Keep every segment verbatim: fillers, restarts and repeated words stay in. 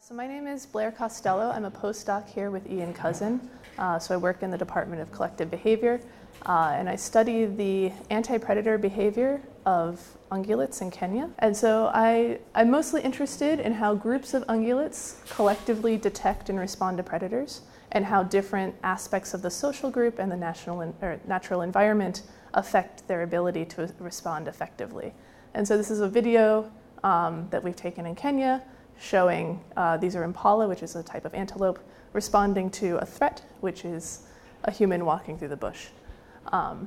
So my name is Blair Costello. I'm a postdoc here with Ian Cousin. Uh, so I work in the Department of Collective Behavior, uh, and I study the anti-predator behavior of ungulates in Kenya. And so I, I'm mostly interested in how groups of ungulates collectively detect and respond to predators, and how different aspects of the social group and the national in, or natural environment affect their ability to respond effectively. And so this is a video um, that we've taken in Kenya, showing uh, these are impala, which is a type of antelope, responding to a threat, which is a human walking through the bush. Um,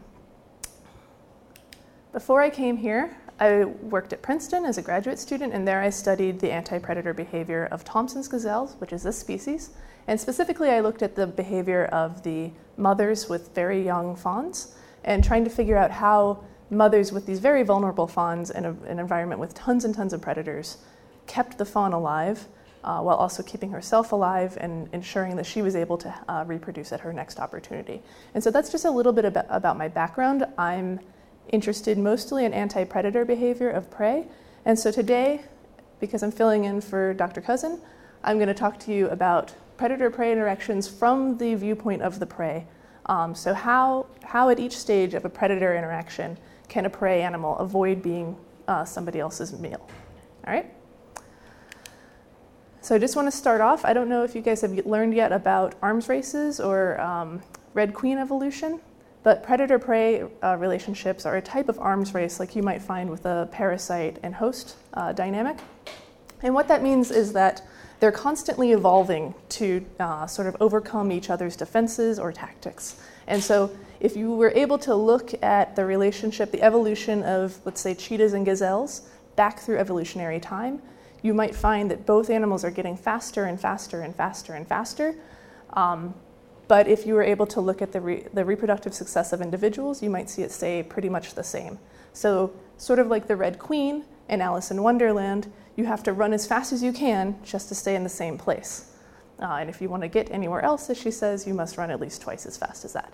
before I came here, I worked at Princeton as a graduate student, and there I studied the anti-predator behavior of Thompson's gazelles, which is this species. And specifically, I looked at the behavior of the mothers with very young fawns, and trying to figure out how mothers with these very vulnerable fawns in a, an environment with tons and tons of predators kept the fawn alive, uh, while also keeping herself alive and ensuring that she was able to uh, reproduce at her next opportunity. And so that's just a little bit about, about my background. I'm interested mostly in anti-predator behavior of prey. And so today, because I'm filling in for Doctor Cousin, I'm going to talk to you about predator-prey interactions from the viewpoint of the prey. Um, so how, how at each stage of a predator interaction can a prey animal avoid being uh, somebody else's meal? All right? So I just want to start off. I don't know if you guys have learned yet about arms races or um, Red Queen evolution, but predator-prey uh, relationships are a type of arms race like you might find with a parasite and host uh, dynamic. And what that means is that they're constantly evolving to uh, sort of overcome each other's defenses or tactics. And so if you were able to look at the relationship, the evolution of, let's say, cheetahs and gazelles back through evolutionary time, you might find that both animals are getting faster and faster and faster and faster. Um, but if you were able to look at the, re- the reproductive success of individuals, you might see it stay pretty much the same. So sort of like the Red Queen in Alice in Wonderland, you have to run as fast as you can just to stay in the same place. Uh, and if you want to get anywhere else, as she says, you must run at least twice as fast as that.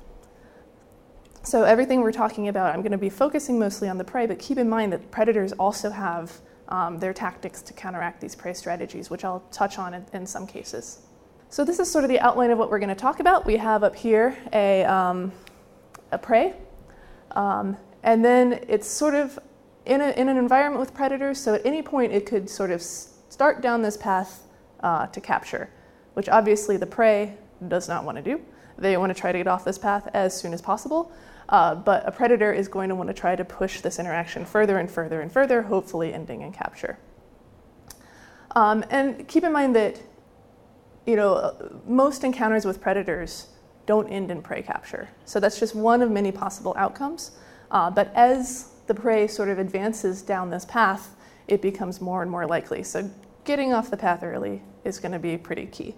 So everything we're talking about, I'm going to be focusing mostly on the prey, but keep in mind that predators also have Um, their tactics to counteract these prey strategies, which I'll touch on in, in some cases. So this is sort of the outline of what we're going to talk about. We have up here a, um, a prey, um, and then it's sort of in, a, in an environment with predators, so at any point it could sort of start down this path uh, to capture, which obviously the prey does not want to do. They want to try to get off this path as soon as possible. Uh, but a predator is going to want to try to push this interaction further and further and further, hopefully ending in capture. Um, and keep in mind that, you know, most encounters with predators don't end in prey capture. So that's just one of many possible outcomes. Uh, but as the prey sort of advances down this path, it becomes more and more likely. So getting off the path early is going to be pretty key.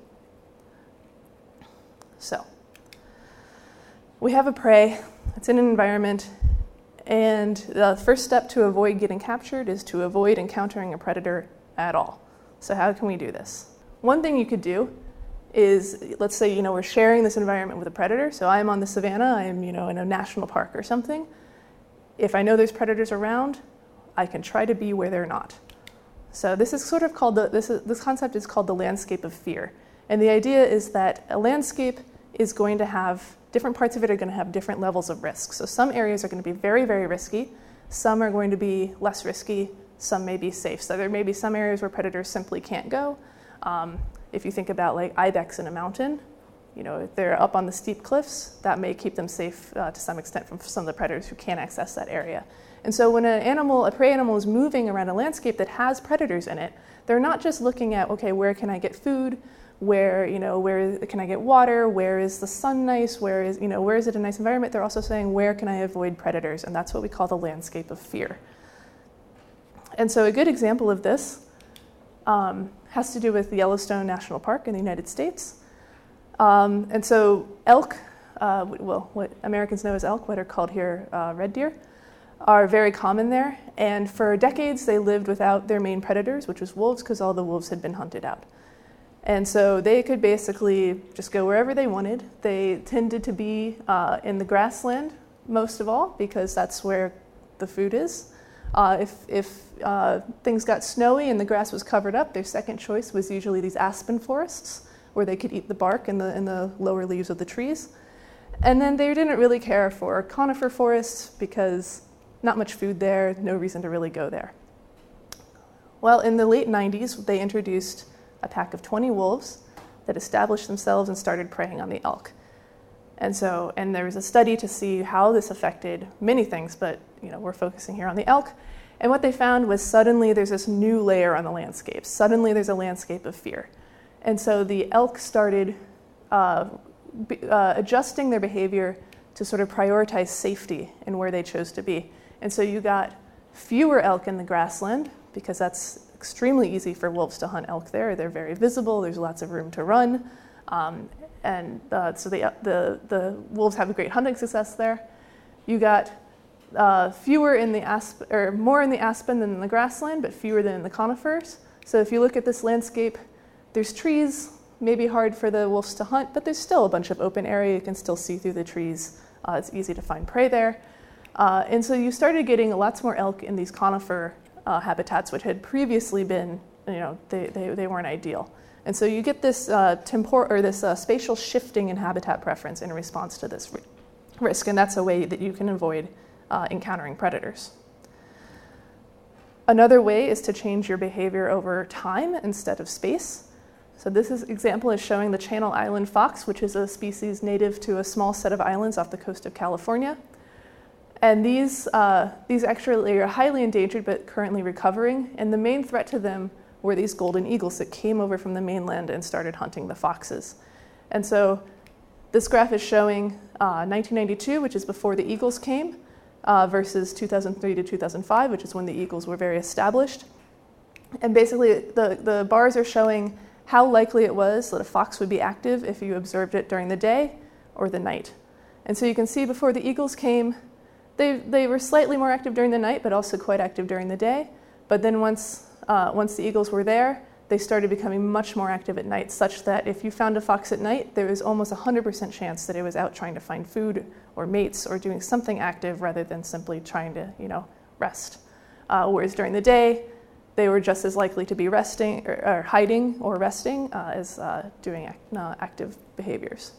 So we have a prey. It's in an environment, and the first step to avoid getting captured is to avoid encountering a predator at all. So how can we do this? One thing you could do is, let's say, you know, we're sharing this environment with a predator. So I'm on the savannah, I'm, you know, in a national park or something. If I know there's predators around, I can try to be where they're not. So this is sort of called the, this is, this concept is called the landscape of fear. And the idea is that a landscape is going to have different parts of it are going to have different levels of risk. So some areas are going to be very, very risky. Some are going to be less risky. Some may be safe. So there may be some areas where predators simply can't go. Um, if you think about like ibex in a mountain, you know, if they're up on the steep cliffs, that may keep them safe uh, to some extent from some of the predators who can't access that area. And so when an animal, a prey animal is moving around a landscape that has predators in it, they're not just looking at, okay, where can I get food? Where, you know, where can I get water? Where is the sun nice? Where is, you know, where is it a nice environment? They're also saying, where can I avoid predators? And that's what we call the landscape of fear. And so a good example of this um, has to do with the Yellowstone National Park in the United States. Um, and so elk, uh, well, what Americans know as elk, what are called here uh, red deer, are very common there. And for decades, they lived without their main predators, which was wolves, because all the wolves had been hunted out. And so they could basically just go wherever they wanted. They tended to be uh, in the grassland most of all, because that's where the food is. Uh, if if uh, things got snowy and the grass was covered up, their second choice was usually these aspen forests, where they could eat the bark and the, and the lower leaves of the trees. And then they didn't really care for conifer forests because not much food there, no reason to really go there. Well, in the late nineties, they introduced a pack of twenty wolves that established themselves and started preying on the elk. And so, and there was a study to see how this affected many things, but you know, we're focusing here on the elk. And what they found was suddenly there's this new layer on the landscape. Suddenly there's a landscape of fear. And so the elk started uh, be, uh, adjusting their behavior to sort of prioritize safety and where they chose to be. And so you got fewer elk in the grassland, because that's extremely easy for wolves to hunt elk there. They're very visible, there's lots of room to run. Um, and uh, so the, the, the wolves have a great hunting success there. You got uh, fewer in the asp- or more in the aspen than in the grassland, but fewer than in the conifers. So if you look at this landscape, there's trees, maybe hard for the wolves to hunt, but there's still a bunch of open area. You can still see through the trees. Uh, it's easy to find prey there. Uh, and so you started getting lots more elk in these conifer uh, habitats, which had previously been, you know, they, they, they weren't ideal. And so you get this uh, tempor- or this uh, spatial shifting in habitat preference in response to this risk, and that's a way that you can avoid uh, encountering predators. Another way is to change your behavior over time instead of space. So this is, example is showing the Channel Island fox, which is a species native to a small set of islands off the coast of California. And these, uh, these actually are highly endangered but currently recovering, and the main threat to them were these golden eagles that came over from the mainland and started hunting the foxes. And so this graph is showing uh, nineteen ninety-two, which is before the eagles came, uh, versus two thousand three to two thousand five, which is when the eagles were very established. And basically the, the bars are showing how likely it was that a fox would be active if you observed it during the day or the night. And so you can see before the eagles came, they, they were slightly more active during the night, but also quite active during the day. But then once Uh, once the eagles were there, they started becoming much more active at night, such that if you found a fox at night, there was almost a one hundred percent chance that it was out trying to find food or mates or doing something active rather than simply trying to, you know, rest. Uh, whereas during the day, they were just as likely to be resting or, or hiding or resting uh, as uh, doing act, uh, active behaviors.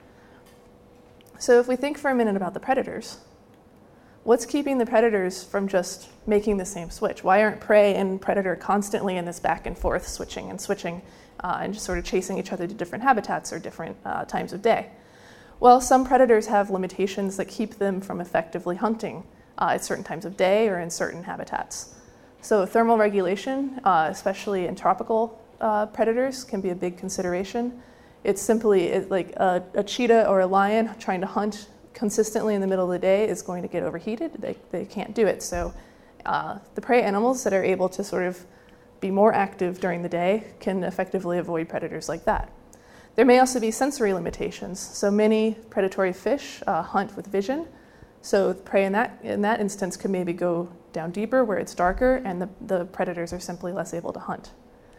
So if we think for a minute about the predators, what's keeping the predators from just making the same switch? Why aren't prey and predator constantly in this back and forth switching and switching uh, and just sort of chasing each other to different habitats or different uh, times of day? Well, some predators have limitations that keep them from effectively hunting uh, at certain times of day or in certain habitats. So thermal regulation, uh, especially in tropical uh, predators, can be a big consideration. It's simply it, like a, a cheetah or a lion trying to hunt consistently in the middle of the day is going to get overheated. They, they can't do it. So uh, the prey animals that are able to sort of be more active during the day can effectively avoid predators like that. There may also be sensory limitations. So many predatory fish uh, hunt with vision. So prey in that, in that instance could maybe go down deeper where it's darker and the, the predators are simply less able to hunt.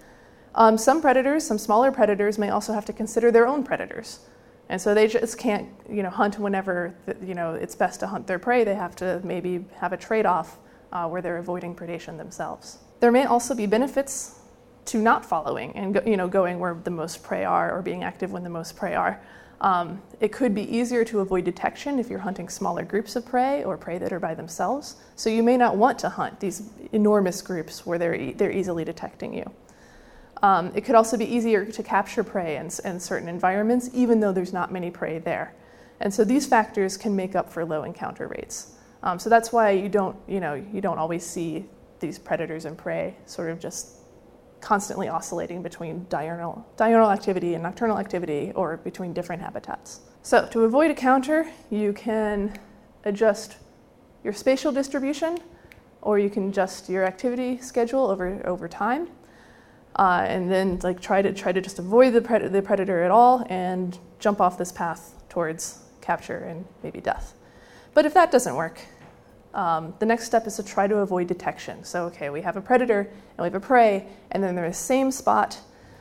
Um, some predators, some smaller predators, may also have to consider their own predators. And so they just can't, you know, hunt whenever, you know, it's best to hunt their prey. They have to maybe have a trade-off uh, where they're avoiding predation themselves. There may also be benefits to not following and, go, you know, going where the most prey are or being active when the most prey are. Um, it could be easier to avoid detection if you're hunting smaller groups of prey or prey that are by themselves. So you may not want to hunt these enormous groups where they're, e- they're easily detecting you. Um, it could also be easier to capture prey in, in certain environments, even though there's not many prey there. And so these factors can make up for low encounter rates. Um, so that's why you don't, you know, you don't always see these predators and prey sort of just constantly oscillating between diurnal, diurnal activity and nocturnal activity or between different habitats. So to avoid a counter, you can adjust your spatial distribution or you can adjust your activity schedule over, over time. Uh, and then like try to try to just avoid the, pred- the predator at all and jump off this path towards capture and maybe death. But if that doesn't work, um, the next step is to try to avoid detection. So okay, we have a predator and we have a prey, and then they're in the same spot.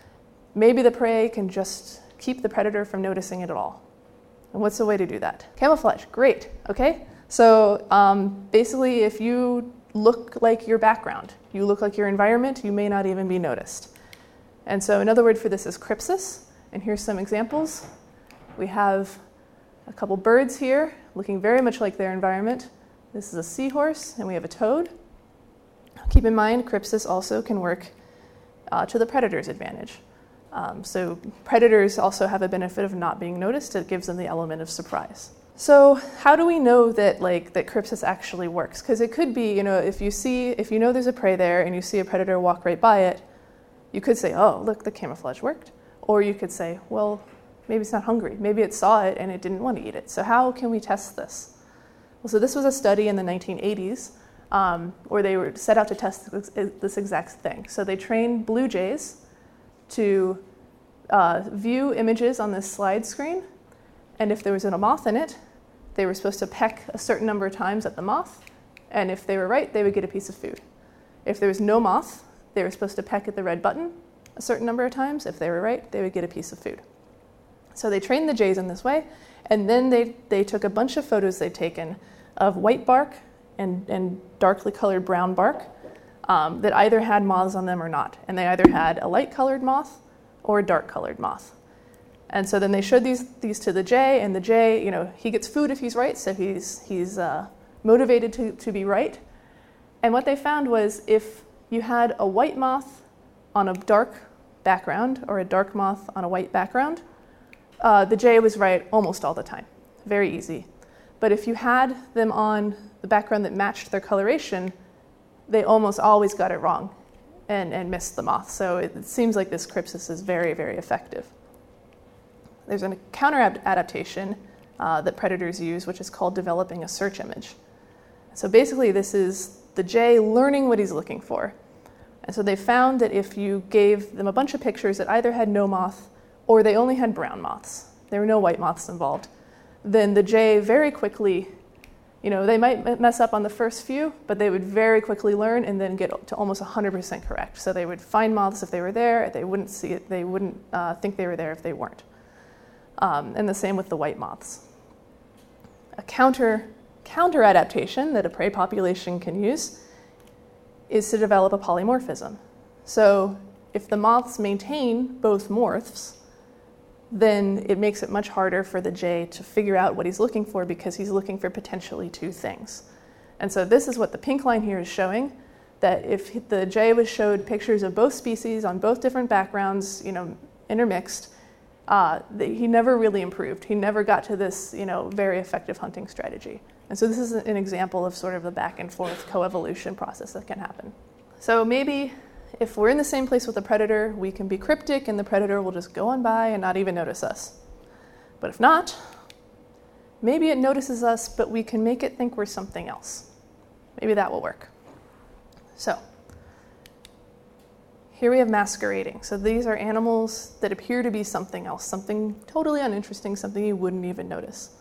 Maybe the prey can just keep the predator from noticing it at all. And what's the way to do that? Camouflage, great, okay? So um, basically if you look like your background. You look like your environment, you may not even be noticed. And so another word for this is crypsis, and here's some examples. We have a couple birds here looking very much like their environment. This is a seahorse, and we have a toad. Keep in mind, crypsis also can work uh, to the predator's advantage. Um, so predators also have a benefit of not being noticed. It gives them the element of surprise. So how do we know that like that crypsis actually works? Because it could be, you know, if you see, if you know there's a prey there and you see a predator walk right by it, you could say, oh, look, the camouflage worked. Or you could say, well, maybe it's not hungry. Maybe it saw it and it didn't want to eat it. So how can we test this? Well, so this was a study in the nineteen eighties um, where they were set out to test this exact thing. So they trained blue jays to uh, view images on this slide screen, and if there was a moth in it, they were supposed to peck a certain number of times at the moth, and if they were right, they would get a piece of food. If there was no moth, they were supposed to peck at the red button a certain number of times. If they were right, they would get a piece of food. So they trained the jays in this way, and then they, they took a bunch of photos they'd taken of white bark and, and darkly colored brown bark um, that either had moths on them or not. And they either had a light colored moth or a dark colored moth. And so then they showed these, these to the jay, and the jay, you know, he gets food if he's right, so he's, he's uh, motivated to, to be right. And what they found was if you had a white moth on a dark background or a dark moth on a white background, uh, the jay was right almost all the time. Very easy. But if you had them on the background that matched their coloration, they almost always got it wrong and, and missed the moth. So it, it seems like this crypsis is very, very effective. There's a counter-adaptation uh, that predators use, which is called developing a search image. So basically, this is the jay learning what he's looking for. And so they found that if you gave them a bunch of pictures that either had no moth or they only had brown moths, there were no white moths involved, then the jay very quickly, you know, they might mess up on the first few, but they would very quickly learn and then get to almost one hundred percent correct. So they would find moths if they were there, they wouldn't see it, they wouldn't uh, think they were there if they weren't. Um, and the same with the white moths. A counter, counter adaptation that a prey population can use is to develop a polymorphism. So if the moths maintain both morphs, then it makes it much harder for the jay to figure out what he's looking for because he's looking for potentially two things. And so this is what the pink line here is showing, that if the jay was showed pictures of both species on both different backgrounds, you know, intermixed, Uh, he never really improved. He never got to this, you know, very effective hunting strategy. And so this is an example of sort of the back and forth coevolution process that can happen. So maybe if we're in the same place with the predator, we can be cryptic and the predator will just go on by and not even notice us. But if not, maybe it notices us, but we can make it think we're something else. Maybe that will work. So here we have masquerading. So these are animals that appear to be something else, something totally uninteresting, something you wouldn't even notice.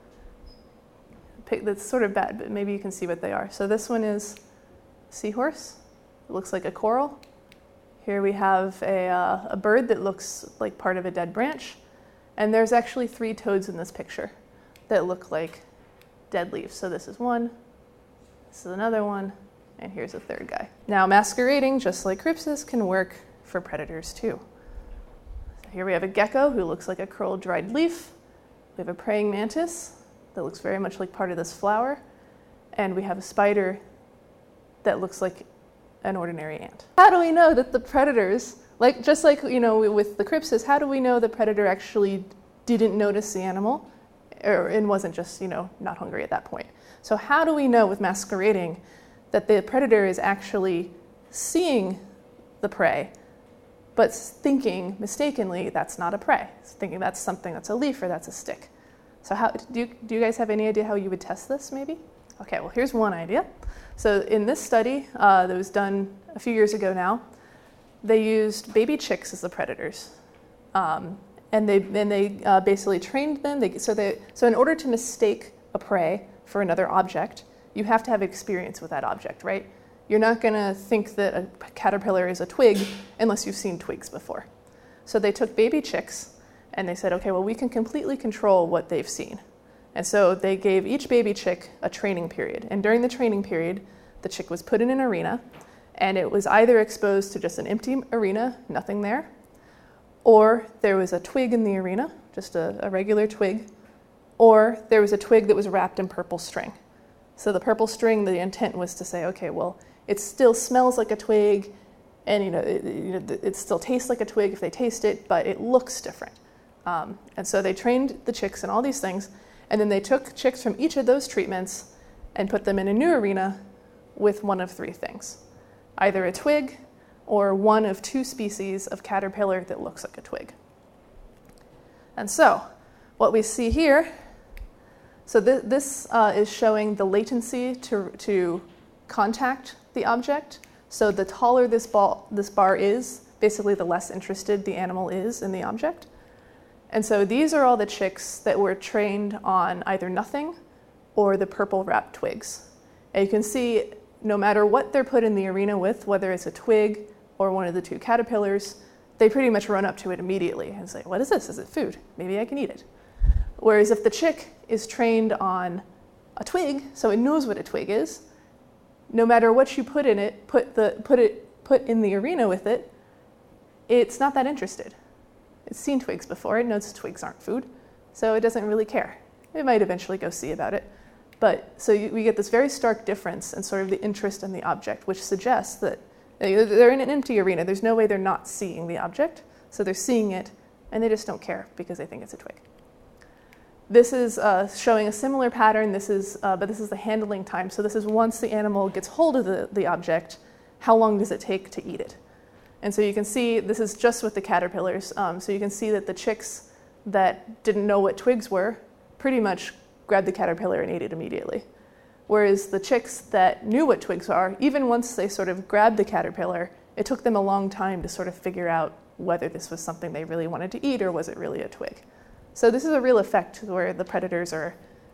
That's sort of bad, but maybe you can see what they are. So this one is seahorse. It looks like a coral. Here we have a, uh, a bird that looks like part of a dead branch. And there's actually three toads in this picture that look like dead leaves. So this is one, this is another one, and here's a third guy. Now, masquerading, just like crypsis, can work for predators too. So here we have a gecko who looks like a curled dried leaf. We have a praying mantis that looks very much like part of this flower. And we have a spider that looks like an ordinary ant. How do we know that the predators, like just like you know with the crypsis, how do we know the predator actually didn't notice the animal or, and wasn't just you know not hungry at that point? So how do we know with masquerading that the predator is actually seeing the prey, but thinking mistakenly that's not a prey, it's thinking that's something that's a leaf or that's a stick? So how do you, do you guys have any idea how you would test this maybe? Okay, well here's one idea. So in this study uh, that was done a few years ago now, they used baby chicks as the predators. Um, and they, and they uh, basically trained them. They, so, they, so in order to mistake a prey for another object, you have to have experience with that object, right? You're not going to think that a caterpillar is a twig unless you've seen twigs before. So they took baby chicks and they said, okay, well, we can completely control what they've seen. And so they gave each baby chick a training period. And during the training period, the chick was put in an arena, and it was either exposed to just an empty arena, nothing there, or there was a twig in the arena, just a, a regular twig, or there was a twig that was wrapped in purple string. So the purple string, the intent was to say, okay, well, it still smells like a twig, and you know, it, you know, it still tastes like a twig if they taste it, but it looks different. Um, and so they trained the chicks in all these things, and then they took chicks from each of those treatments and put them in a new arena with one of three things. Either a twig or one of two species of caterpillar that looks like a twig. And so what we see here, so th- this uh, is showing the latency to, to contact the object. So the taller this, ball, this bar is, basically the less interested the animal is in the object. And so these are all the chicks that were trained on either nothing or the purple wrapped twigs. And you can see no matter what they're put in the arena with, whether it's a twig or one of the two caterpillars, they pretty much run up to it immediately and say, what is this? Is it food? Maybe I can eat it. Whereas if the chick is trained on a twig, so it knows what a twig is, no matter what you put in it, put the put it put in the arena with it, it's not that interested. It's seen twigs before, it knows twigs aren't food, so it doesn't really care. It might eventually go see about it. But so you, we get this very stark difference in sort of the interest in the object, which suggests that they're in an empty arena. There's no way they're not seeing the object. So they're seeing it, and they just don't care because they think it's a twig. This is uh, showing a similar pattern. This is, uh, but this is the handling time. So this is once the animal gets hold of the, the object, how long does it take to eat it? And so you can see, this is just with the caterpillars. Um, so you can see that the chicks that didn't know what twigs were pretty much grabbed the caterpillar and ate it immediately. Whereas the chicks that knew what twigs are, even once they sort of grabbed the caterpillar, it took them a long time to sort of figure out whether this was something they really wanted to eat or was it really a twig. So this is a real effect where the predators are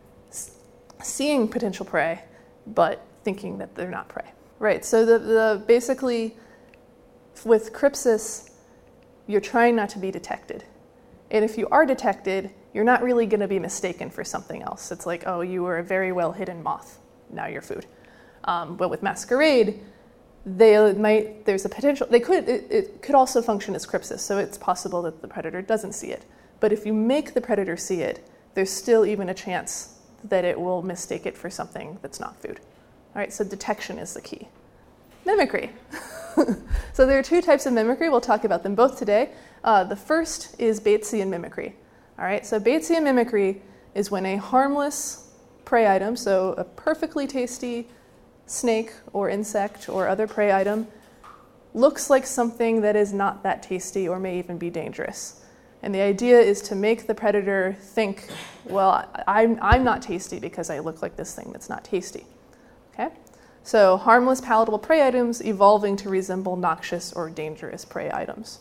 seeing potential prey, but thinking that they're not prey. Right, so the, the basically with Crypsis, you're trying not to be detected. And if you are detected, you're not really going to be mistaken for something else. It's like, oh, you were a very well hidden moth. Now you're food. Um, but with Masquerade, they might. There's a potential. They could. It, it could also function as Crypsis, so it's possible that the predator doesn't see it. But if you make the predator see it, there's still even a chance that it will mistake it for something that's not food. All right. So detection is the key. Mimicry. So there are two types of mimicry. We'll talk about them both today. Uh, the first is Batesian mimicry. All right, so Batesian mimicry is when a harmless prey item, so a perfectly tasty snake or insect or other prey item, looks like something that is not that tasty or may even be dangerous. And the idea is to make the predator think, well, I'm, I'm not tasty because I look like this thing that's not tasty. Okay? So harmless, palatable prey items evolving to resemble noxious or dangerous prey items.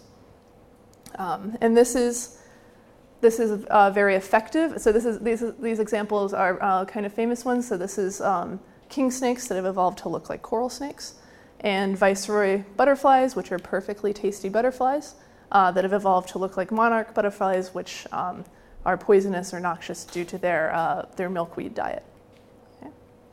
Um, and this is This is uh, very effective. So this is these these examples are uh, kind of famous ones. So this is um, king snakes that have evolved to look like coral snakes, and viceroy butterflies, which are perfectly tasty butterflies, uh, that have evolved to look like monarch butterflies, which um, are poisonous or noxious due to their uh, their milkweed diet. Okay.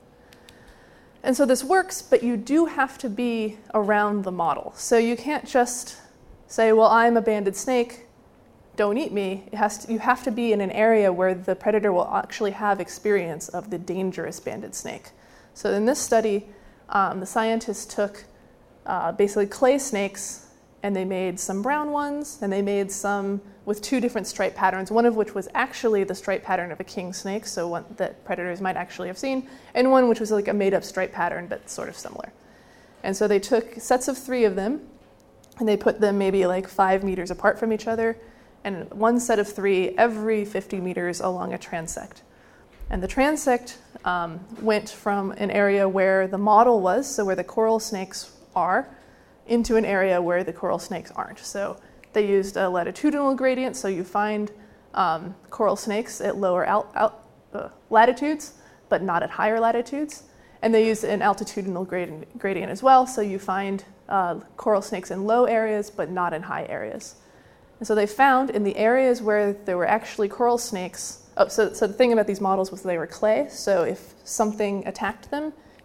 And so this works, but you do have to be around the model. So you can't just say, well, I'm a banded snake, don't eat me. It has to, you have to be in an area where the predator will actually have experience of the dangerous banded snake. So in this study, um, the scientists took uh, basically clay snakes, and they made some brown ones, and they made some with two different stripe patterns, one of which was actually the stripe pattern of a king snake, so one that predators might actually have seen, and one which was like a made-up stripe pattern, but sort of similar. And so they took sets of three of them, and they put them maybe like five meters apart from each other, and one set of three every fifty meters along a transect. And the transect um, went from an area where the model was, so where the coral snakes are, into an area where the coral snakes aren't. So they used a latitudinal gradient, so you find um, coral snakes at lower al- al- uh, latitudes, but not at higher latitudes. And they used an altitudinal gradient, gradient as well, so you find uh, coral snakes in low areas, but not in high areas. And so they found in the areas where there were actually coral snakes, oh, so, so the thing about these models was they were clay, so if something attacked them,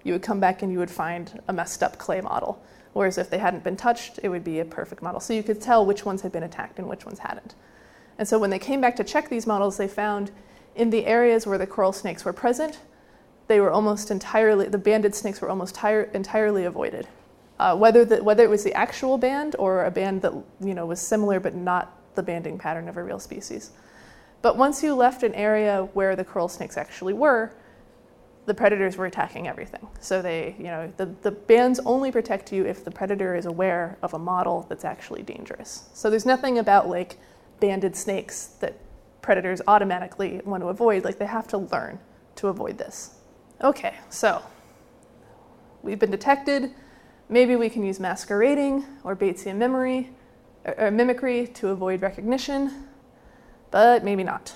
you would come back and you would find a messed up clay model. Whereas if they hadn't been touched, it would be a perfect model. So you could tell which ones had been attacked and which ones hadn't. And so when they came back to check these models, they found in the areas where the coral snakes were present, they were almost entirely, the banded snakes were almost tire, entirely avoided. Uh, whether, the, whether it was the actual band or a band that you know was similar but not the banding pattern of a real species. But once you left an area where the coral snakes actually were, the predators were attacking everything. So they, you know, the, the bands only protect you if the predator is aware of a model that's actually dangerous. So there's nothing about like banded snakes that predators automatically want to avoid. Like they have to learn to avoid this. Okay, so we've been detected. Maybe we can use masquerading or Batesian mimicry, or, or mimicry to avoid recognition, but maybe not.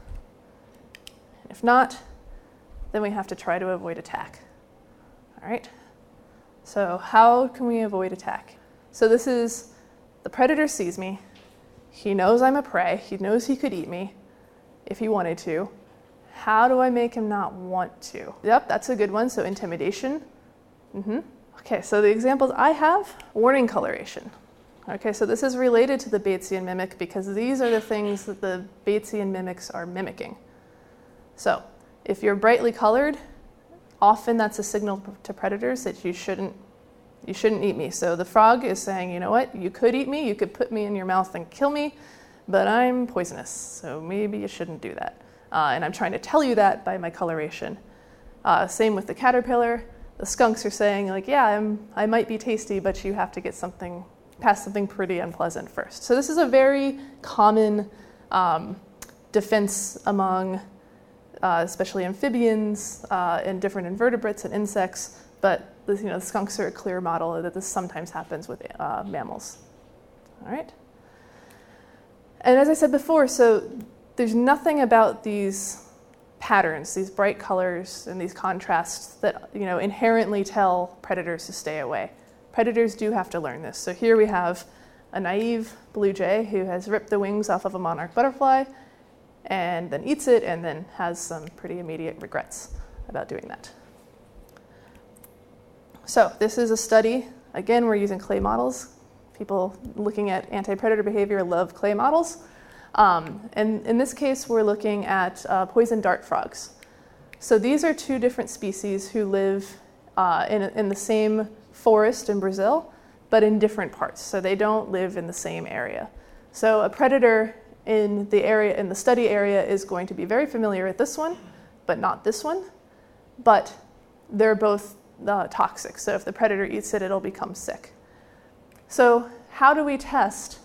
If not, then we have to try to avoid attack. All right, so how can we avoid attack? So this is, the predator sees me. He knows I'm a prey. He knows he could eat me if he wanted to. How do I make him not want to? Yep, that's a good one, so intimidation. Mm-hmm. Okay, so the examples I have, warning coloration. Okay, so this is related to the Batesian mimic because these are the things that the Batesian mimics are mimicking. So if you're brightly colored, often that's a signal to predators that you shouldn't, you shouldn't eat me. So the frog is saying, you know what, you could eat me, you could put me in your mouth and kill me, but I'm poisonous, so maybe you shouldn't do that. Uh, and I'm trying to tell you that by my coloration. Uh, same with the caterpillar. The skunks are saying, like, yeah, I'm, I might be tasty, but you have to get something, past something pretty unpleasant first. So this is a very common um, defense among uh, especially amphibians uh, and different invertebrates and insects, but this, you know, the skunks are a clear model that this sometimes happens with uh, mammals. All right? And as I said before, so there's nothing about these patterns, these bright colors and these contrasts that you know inherently tell predators to stay away. Predators do have to learn this. So here we have a naive blue jay who has ripped the wings off of a monarch butterfly and then eats it and then has some pretty immediate regrets about doing that. So this is a study. Again, we're using clay models. People looking at anti-predator behavior love clay models. Um, and in this case, we're looking at uh, poison dart frogs. So these are two different species who live uh, in, in the same forest in Brazil, but in different parts. So they don't live in the same area. So a predator in the area, in the study area, is going to be very familiar with this one, but not this one. But they're both uh, toxic. So if the predator eats it, it'll become sick. So how do we test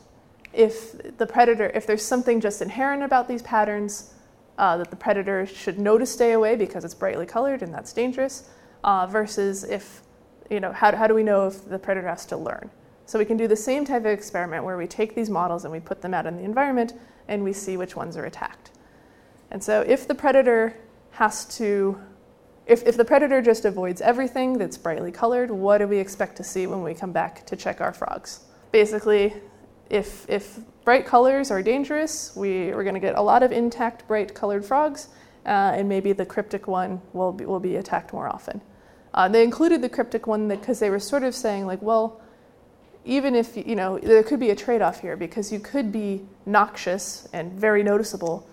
if the predator, if there's something just inherent about these patterns uh, that the predator should know to stay away because it's brightly colored and that's dangerous, uh, versus if, you know, how, how do we know if the predator has to learn? So we can do the same type of experiment where we take these models and we put them out in the environment and we see which ones are attacked. And so if the predator has to, if, if the predator just avoids everything that's brightly colored, what do we expect to see when we come back to check our frogs? Basically, If, if bright colors are dangerous, we, we're going to get a lot of intact, bright colored frogs, uh, and maybe the cryptic one will be, will be attacked more often. Uh, they included the cryptic one because they were sort of saying, like, well, even if, you know, there could be a trade-off here because you could be noxious and very noticeable,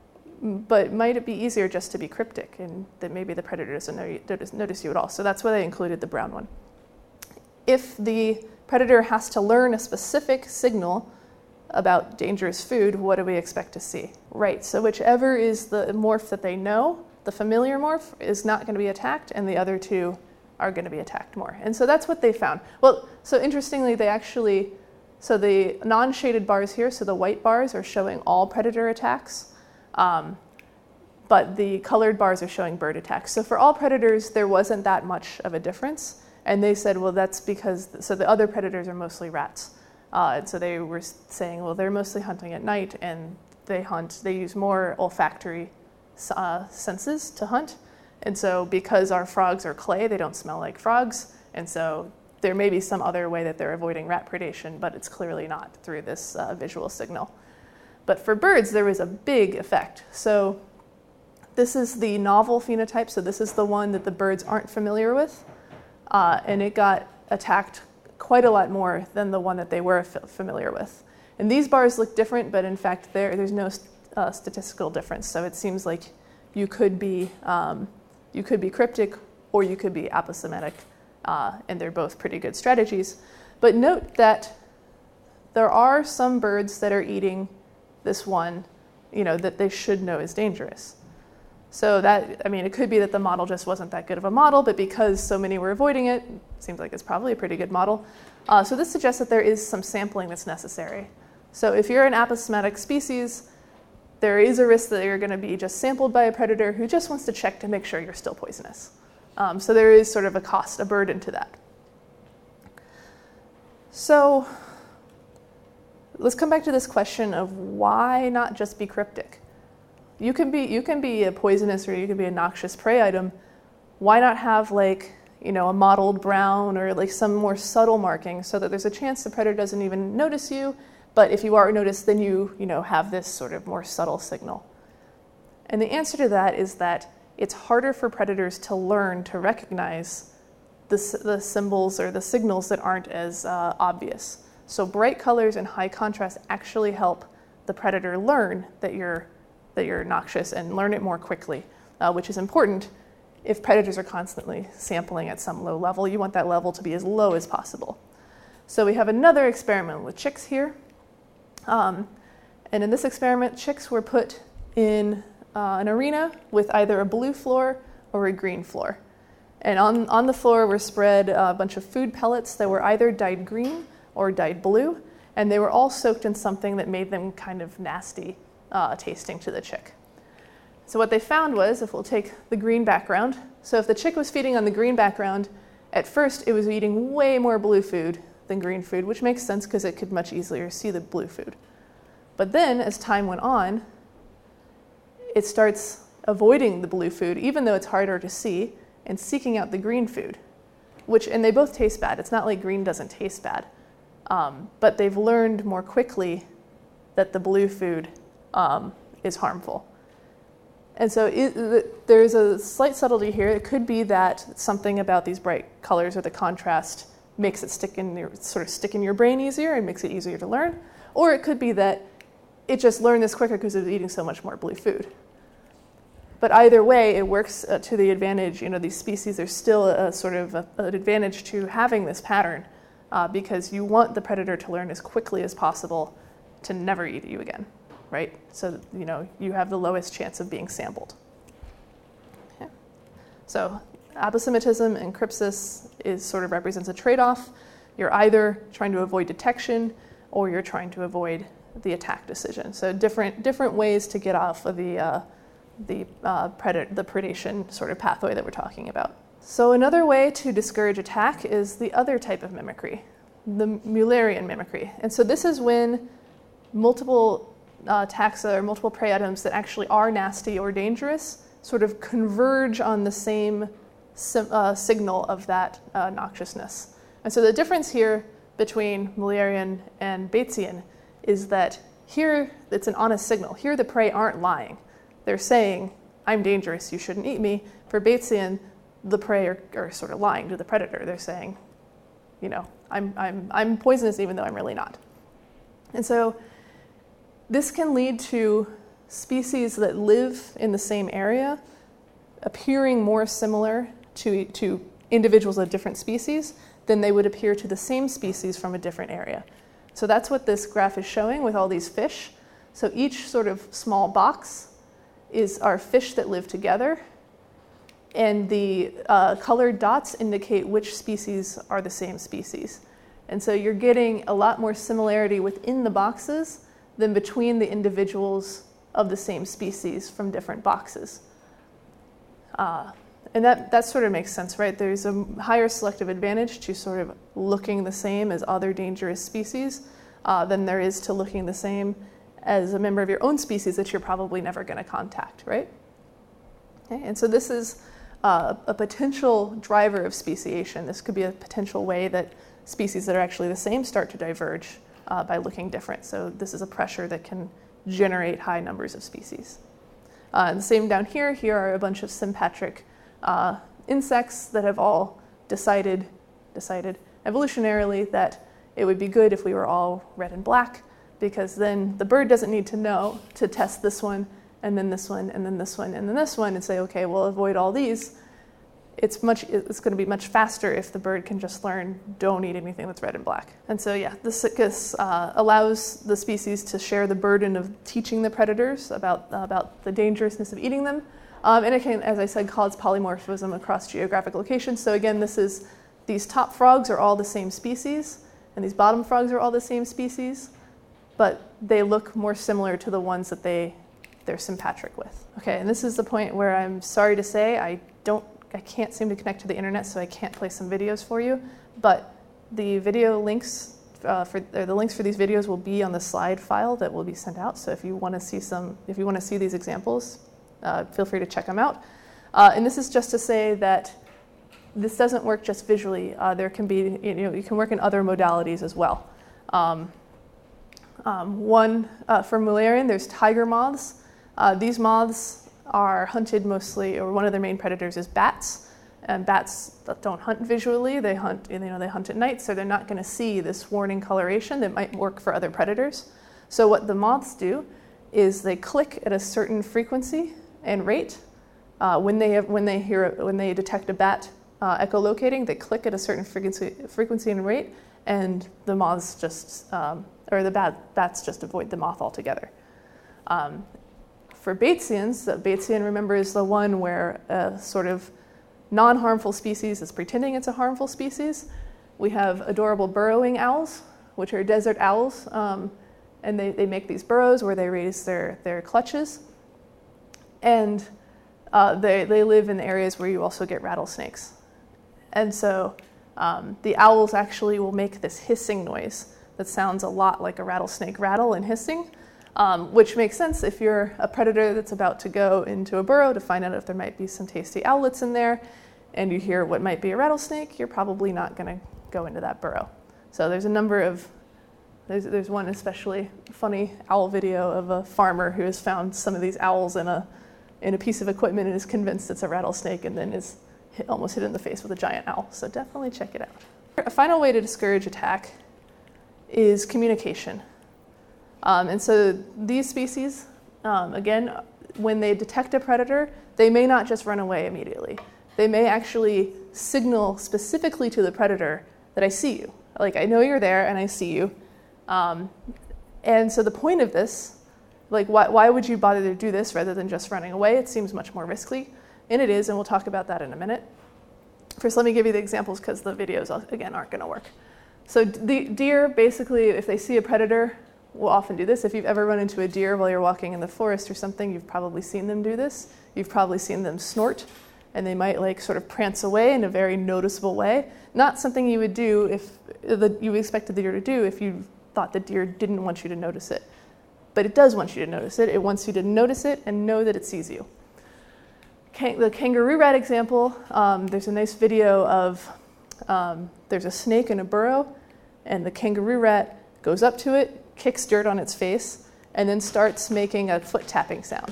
but might it be easier just to be cryptic and that maybe the predator doesn't know you, notice you at all? So that's why they included the brown one. If the predator has to learn a specific signal about dangerous food, what do we expect to see? Right, so whichever is the morph that they know, the familiar morph, is not going to be attacked, and the other two are going to be attacked more. And so that's what they found. Well, so interestingly, they actually, so the non-shaded bars here, so the white bars are showing all predator attacks, um, but the colored bars are showing bird attacks. So for all predators, there wasn't that much of a difference. And they said, well, that's because, so the other predators are mostly rats. Uh, and so they were saying, well, they're mostly hunting at night and they hunt, they use more olfactory uh, senses to hunt. And so because our frogs are clay, they don't smell like frogs. And so there may be some other way that they're avoiding rat predation, but it's clearly not through this uh, visual signal. But for birds, there was a big effect. So this is the novel phenotype. So this is the one that the birds aren't familiar with. uh, and it got attacked quite a lot more than the one that they were f- familiar with. And these bars look different, but in fact there, there's no uh, statistical difference. So it seems like you could be, um, you could be cryptic or you could be aposematic, uh, and they're both pretty good strategies. But note that there are some birds that are eating this one, you know, that they should know is dangerous. So that, I mean, it could be that the model just wasn't that good of a model, but because so many were avoiding it, it seems like it's probably a pretty good model. Uh, so this suggests that there is some sampling that's necessary. So if you're an aposematic species, there is a risk that you're going to be just sampled by a predator who just wants to check to make sure you're still poisonous. Um, so there is sort of a cost, a burden to that. So let's come back to this question of why not just be cryptic? You can be you can be a poisonous or you can be a noxious prey item. Why not have like, you know, a mottled brown or like some more subtle marking so that there's a chance the predator doesn't even notice you, but if you are noticed, then you, you know, have this sort of more subtle signal. And the answer to that is that it's harder for predators to learn to recognize the, the symbols or the signals that aren't as uh, obvious. So bright colors and high contrast actually help the predator learn that you're that you're noxious and learn it more quickly, uh, which is important if predators are constantly sampling at some low level. You want that level to be as low as possible. So we have another experiment with chicks here. Um, and in this experiment, chicks were put in uh, an arena with either a blue floor or a green floor. And on, on the floor were spread a bunch of food pellets that were either dyed green or dyed blue, and they were all soaked in something that made them kind of nasty uh, tasting to the chick. So what they found was, if we'll take the green background, so if the chick was feeding on the green background, at first it was eating way more blue food than green food, which makes sense because it could much easier see the blue food. But then, as time went on, it starts avoiding the blue food, even though it's harder to see, and seeking out the green food, which, and they both taste bad. It's not like green doesn't taste bad, um, but they've learned more quickly that the blue food um, is harmful. And so it, there's a slight subtlety here. It could be that something about these bright colors or the contrast makes it stick in your, sort of stick in your brain easier and makes it easier to learn. Or it could be that it just learned this quicker because it was eating so much more blue food. But either way, it works uh, to the advantage. You know, these species are still a, a sort of a, an advantage to having this pattern uh, because you want the predator to learn as quickly as possible to never eat you again, right? So that, you know, you have the lowest chance of being sampled. Okay. So aposematism and crypsis is sort of represents a trade-off. You're either trying to avoid detection or you're trying to avoid the attack decision. So different different ways to get off of the uh, the uh, predator, the predation sort of pathway that we're talking about. So another way to discourage attack is the other type of mimicry, the Mullerian mimicry. And so this is when multiple uh, taxa or multiple prey items that actually are nasty or dangerous sort of converge on the same sim- uh, signal of that uh, noxiousness. And so the difference here between Mullerian and Batesian is that here it's an honest signal. Here the prey aren't lying. They're saying, I'm dangerous, you shouldn't eat me. For Batesian, the prey are, are sort of lying to the predator. They're saying, you know, I'm, I'm, I'm poisonous even though I'm really not. And so this can lead to species that live in the same area appearing more similar to, to individuals of different species than they would appear to the same species from a different area. So that's what this graph is showing with all these fish. So each sort of small box is our fish that live together, and the uh, colored dots indicate which species are the same species. And so you're getting a lot more similarity within the boxes than between the individuals of the same species from different boxes. Uh, and that, that sort of makes sense, right? There's a higher selective advantage to sort of looking the same as other dangerous species uh, than there is to looking the same as a member of your own species that you're probably never going to contact, right? Okay, and so this is uh, a potential driver of speciation. This could be a potential way that species that are actually the same start to diverge uh, by looking different. So this is a pressure that can generate high numbers of species. Uh, and the same down here. Here are a bunch of sympatric uh, insects that have all decided, decided evolutionarily that it would be good if we were all red and black, because then the bird doesn't need to know to test this one, and then this one, and then this one, and then this one, and say, okay, we'll avoid all these. It's much. It's going to be much faster if the bird can just learn, don't eat anything that's red and black. And so, yeah, this, this uh, allows the species to share the burden of teaching the predators about, uh, about the dangerousness of eating them. Um, and it can, as I said, cause polymorphism across geographic locations. So again, this is, these top frogs are all the same species, and these bottom frogs are all the same species, but they look more similar to the ones that they, they're sympatric with. Okay, and this is the point where I'm sorry to say I don't I can't seem to connect to the internet, so I can't play some videos for you, but the video links, uh, for or the links for these videos will be on the slide file that will be sent out. So if you want to see some, if you want to see these examples, uh, feel free to check them out. Uh, and this is just to say that this doesn't work just visually. Uh, there can be, you know, you can work in other modalities as well. Um, um, one uh, for Mullerian, there's tiger moths. Uh, these moths are hunted mostly, or one of their main predators is bats. And bats don't hunt visually, they hunt, you know, they hunt at night, so they're not going to see this warning coloration that might work for other predators. So what the moths do is they click at a certain frequency and rate. Uh, when they have, when they hear, when they detect a bat uh, echolocating, they click at a certain frequency, frequency and rate, and the moths just, um, or the bat, bats just avoid the moth altogether. Um, For Batesians, the Batesian, remember, is the one where a sort of non-harmful species is pretending it's a harmful species. We have adorable burrowing owls, which are desert owls, um, and they, they make these burrows where they raise their, their clutches. And uh, they, they live in areas where you also get rattlesnakes. And so um, the owls actually will make this hissing noise that sounds a lot like a rattlesnake rattle and hissing. Um, which makes sense if you're a predator that's about to go into a burrow to find out if there might be some tasty owlets in there, and you hear what might be a rattlesnake, you're probably not going to go into that burrow. So there's a number of, there's, there's one especially funny owl video of a farmer who has found some of these owls in a, in a piece of equipment and is convinced it's a rattlesnake, and then is hit, almost hit in the face with a giant owl. So definitely check it out. A final way to discourage attack is communication. Um, and so these species, um, again, when they detect a predator, they may not just run away immediately. They may actually signal specifically to the predator that I see you. Like, I know you're there and I see you. Um, and so the point of this, like, why, why would you bother to do this rather than just running away? It seems much more risky. And it is, and we'll talk about that in a minute. First, let me give you the examples because the videos, again, aren't going to work. So the deer, basically, if they see a predator, will often do this. If you've ever run into a deer while you're walking in the forest or something, you've probably seen them do this. You've probably seen them snort, and they might like sort of prance away in a very noticeable way. Not something you would do if the, you expected the deer to do if you thought the deer didn't want you to notice it. But it does want you to notice it. It wants you to notice it and know that it sees you. Kang- the kangaroo rat example, um, there's a nice video of um, there's a snake in a burrow, and the kangaroo rat goes up to it, kicks dirt on its face, and then starts making a foot tapping sound.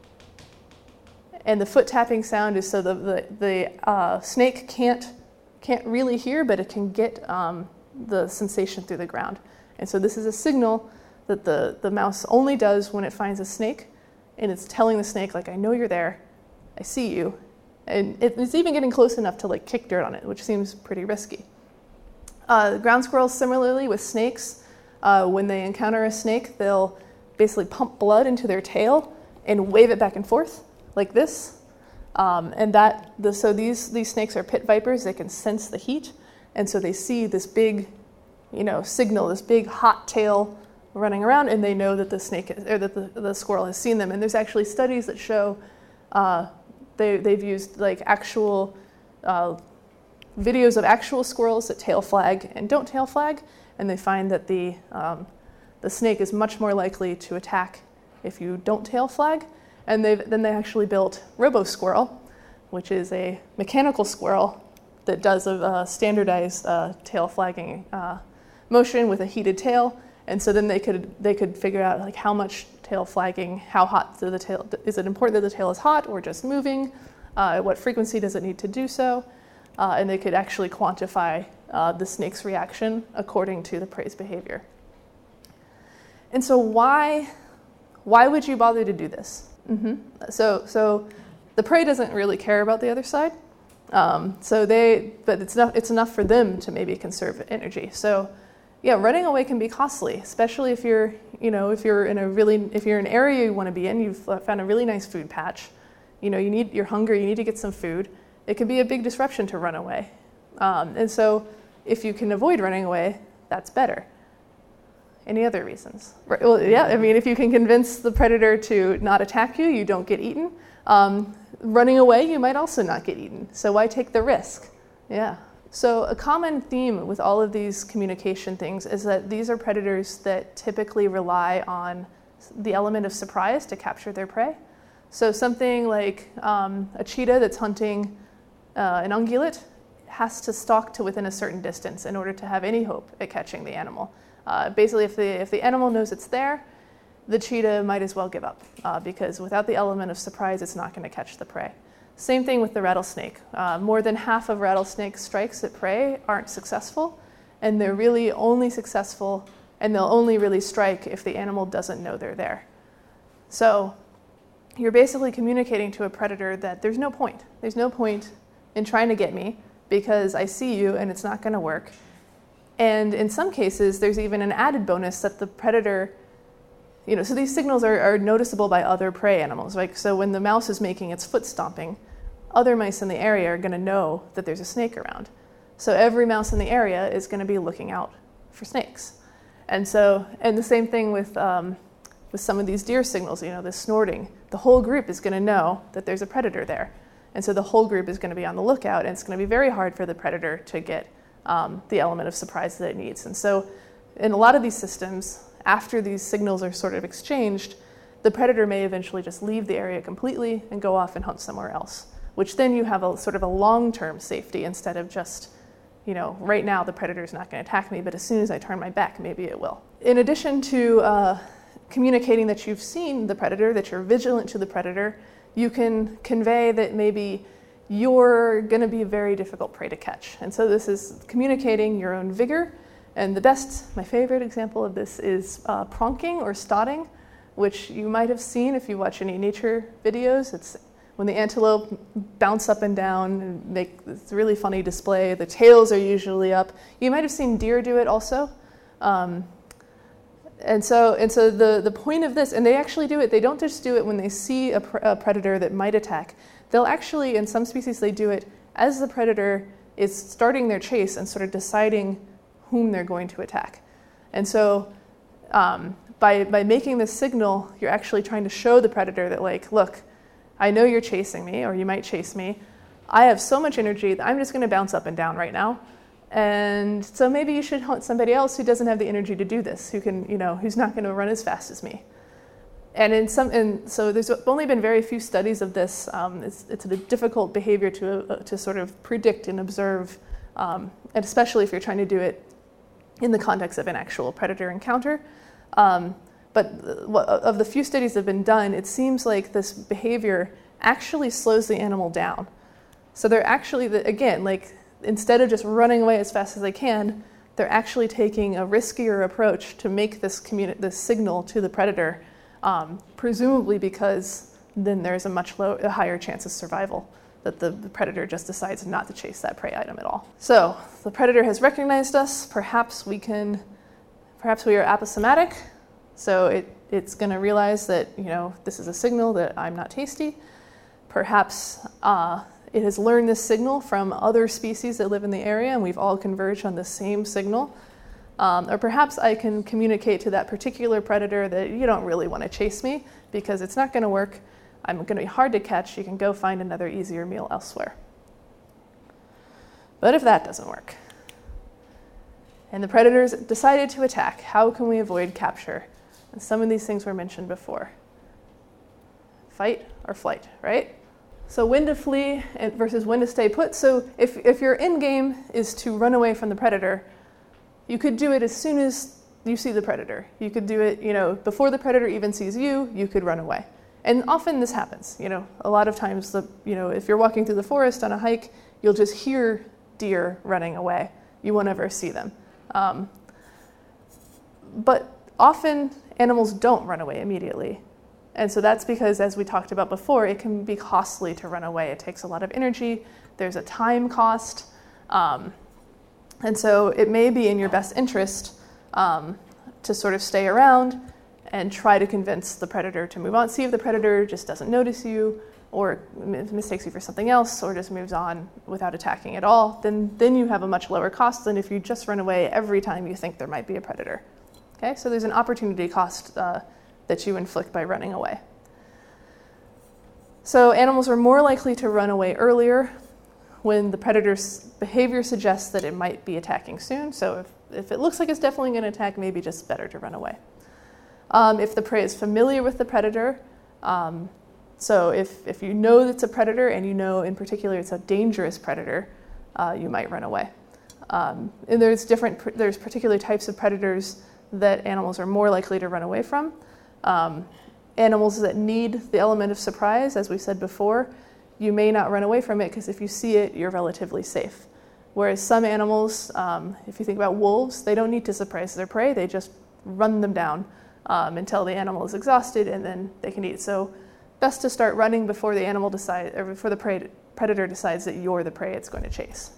And the foot tapping sound is so the, the, the uh, snake can't, can't really hear, but it can get um, the sensation through the ground. And so this is a signal that the, the mouse only does when it finds a snake, and it's telling the snake, like, I know you're there, I see you. And it, it's even getting close enough to like kick dirt on it, which seems pretty risky. Uh, ground squirrels, similarly with snakes, Uh, when they encounter a snake, they'll basically pump blood into their tail and wave it back and forth like this. Um, and that, the, so these, these snakes are pit vipers. They can sense the heat. And so they see this big, you know, signal, this big hot tail running around, and they know that the snake is, or that the, the squirrel has seen them. And there's actually studies that show uh, they, they've used like actual uh, videos of actual squirrels that tail flag and don't tail flag. And they find that the, um, the snake is much more likely to attack if you don't tail flag. And they've, then they actually built RoboSquirrel, which is a mechanical squirrel that does a, a standardized uh, tail flagging uh, motion with a heated tail. And so then they could they could figure out like how much tail flagging, how hot do the tail, is it important that the tail is hot or just moving? Uh, at what frequency does it need to do so? uh, and they could actually quantify uh, the snake's reaction according to the prey's behavior. And so why, why would you bother to do this? Mm-hmm. So, so the prey doesn't really care about the other side. Um, so they, but it's enough, it's enough for them to maybe conserve energy. So yeah, running away can be costly, especially if you're, you know, if you're in a really, if you're in an area you want to be in, you've found a really nice food patch, you know, you need, you're hungry, you need to get some food. It can be a big disruption to run away. Um, and so if you can avoid running away, that's better. Any other reasons? Right, well, yeah, I mean, if you can convince the predator to not attack you, you don't get eaten. Um, running away, you might also not get eaten. So why take the risk? Yeah. So a common theme with all of these communication things is that these are predators that typically rely on the element of surprise to capture their prey. So something like um, a cheetah that's hunting uh, an ungulate has to stalk to within a certain distance in order to have any hope at catching the animal. Uh, basically, if the, if the animal knows it's there, the cheetah might as well give up uh, because without the element of surprise, it's not going to catch the prey. Same thing with the rattlesnake. Uh, more than half of rattlesnake strikes at prey aren't successful, and they're really only successful, and they'll only really strike if the animal doesn't know they're there. So you're basically communicating to a predator that there's no point. There's no point in trying to get me because I see you and it's not going to work. And in some cases, there's even an added bonus that the predator, you know, so these signals are, are noticeable by other prey animals. Like, so when the mouse is making its foot stomping, other mice in the area are going to know that there's a snake around. So every mouse in the area is going to be looking out for snakes. And so, and the same thing with um, with some of these deer signals, you know, the snorting. The whole group is going to know that there's a predator there. And so the whole group is going to be on the lookout, and it's going to be very hard for the predator to get um, the element of surprise that it needs. And so in a lot of these systems, after these signals are sort of exchanged, the predator may eventually just leave the area completely and go off and hunt somewhere else, which then you have a sort of a long-term safety instead of just, you know, right now the predator is not going to attack me, but as soon as I turn my back, maybe it will. In addition to uh, communicating that you've seen the predator, that you're vigilant to the predator, you can convey that maybe you're going to be a very difficult prey to catch. And so this is communicating your own vigor. And the best, my favorite example of this is uh, pronking or stotting, which you might have seen if you watch any nature videos. It's when the antelope bounce up and down and make this really funny display. The tails are usually up. You might have seen deer do it also. Um, and so, and so the, the point of this, and they actually do it, they don't just do it when they see a, pr- a predator that might attack. They'll actually, in some species, they do it as the predator is starting their chase and sort of deciding whom they're going to attack. And so um, by, by making this signal, you're actually trying to show the predator that, like, look, I know you're chasing me, or you might chase me. I have so much energy that I'm just going to bounce up and down right now. And so maybe you should hunt somebody else who doesn't have the energy to do this, who can, you know, who's not going to run as fast as me. And in some, and so there's only been very few studies of this. Um, it's, it's a difficult behavior to uh, to sort of predict and observe, um, and especially if you're trying to do it in the context of an actual predator encounter. Um, but of the few studies that have been done, it seems like this behavior actually slows the animal down. So they're actually, again, like instead of just running away as fast as they can, they're actually taking a riskier approach to make this communi- this signal to the predator, um, presumably because then there's a much low, a higher chance of survival, that the, the predator just decides not to chase that prey item at all. So the predator has recognized us. Perhaps we can, perhaps we are aposematic. So it, it's going to realize that, you know, this is a signal that I'm not tasty. Perhaps uh, it has learned this signal from other species that live in the area, and we've all converged on the same signal. Um, or perhaps I can communicate to that particular predator that you don't really want to chase me because it's not going to work. I'm going to be hard to catch. You can go find another easier meal elsewhere. But if that doesn't work, and the predators decided to attack, how can we avoid capture? And some of these things were mentioned before. Fight or flight, right? So when to flee versus when to stay put. So if, if your end game is to run away from the predator, you could do it as soon as you see the predator. You could do it, you know, before the predator even sees you, you could run away. And often this happens, you know, a lot of times, the, you know, if you're walking through the forest on a hike, you'll just hear deer running away. You won't ever see them. Um, but often animals don't run away immediately. And so that's because, as we talked about before, it can be costly to run away. It takes a lot of energy. There's a time cost. Um, and so it may be in your best interest um, to sort of stay around and try to convince the predator to move on. See if the predator just doesn't notice you, or mistakes you for something else, or just moves on without attacking at all. Then, then you have a much lower cost than if you just run away every time you think there might be a predator. Okay, so there's an opportunity cost uh, that you inflict by running away. So animals are more likely to run away earlier when the predator's behavior suggests that it might be attacking soon. So if, if it looks like it's definitely going to attack, maybe just better to run away. Um, if the prey is familiar with the predator, um, so if, if you know it's a predator and you know in particular it's a dangerous predator, uh, you might run away. Um, and there's different, there's particular types of predators that animals are more likely to run away from. Um, animals that need the element of surprise, as we said before, you may not run away from it because if you see it, you're relatively safe. Whereas some animals, um, if you think about wolves, they don't need to surprise their prey, they just run them down um, until the animal is exhausted and then they can eat. So best to start running before the animal decide, or before the prey, predator decides that you're the prey it's going to chase.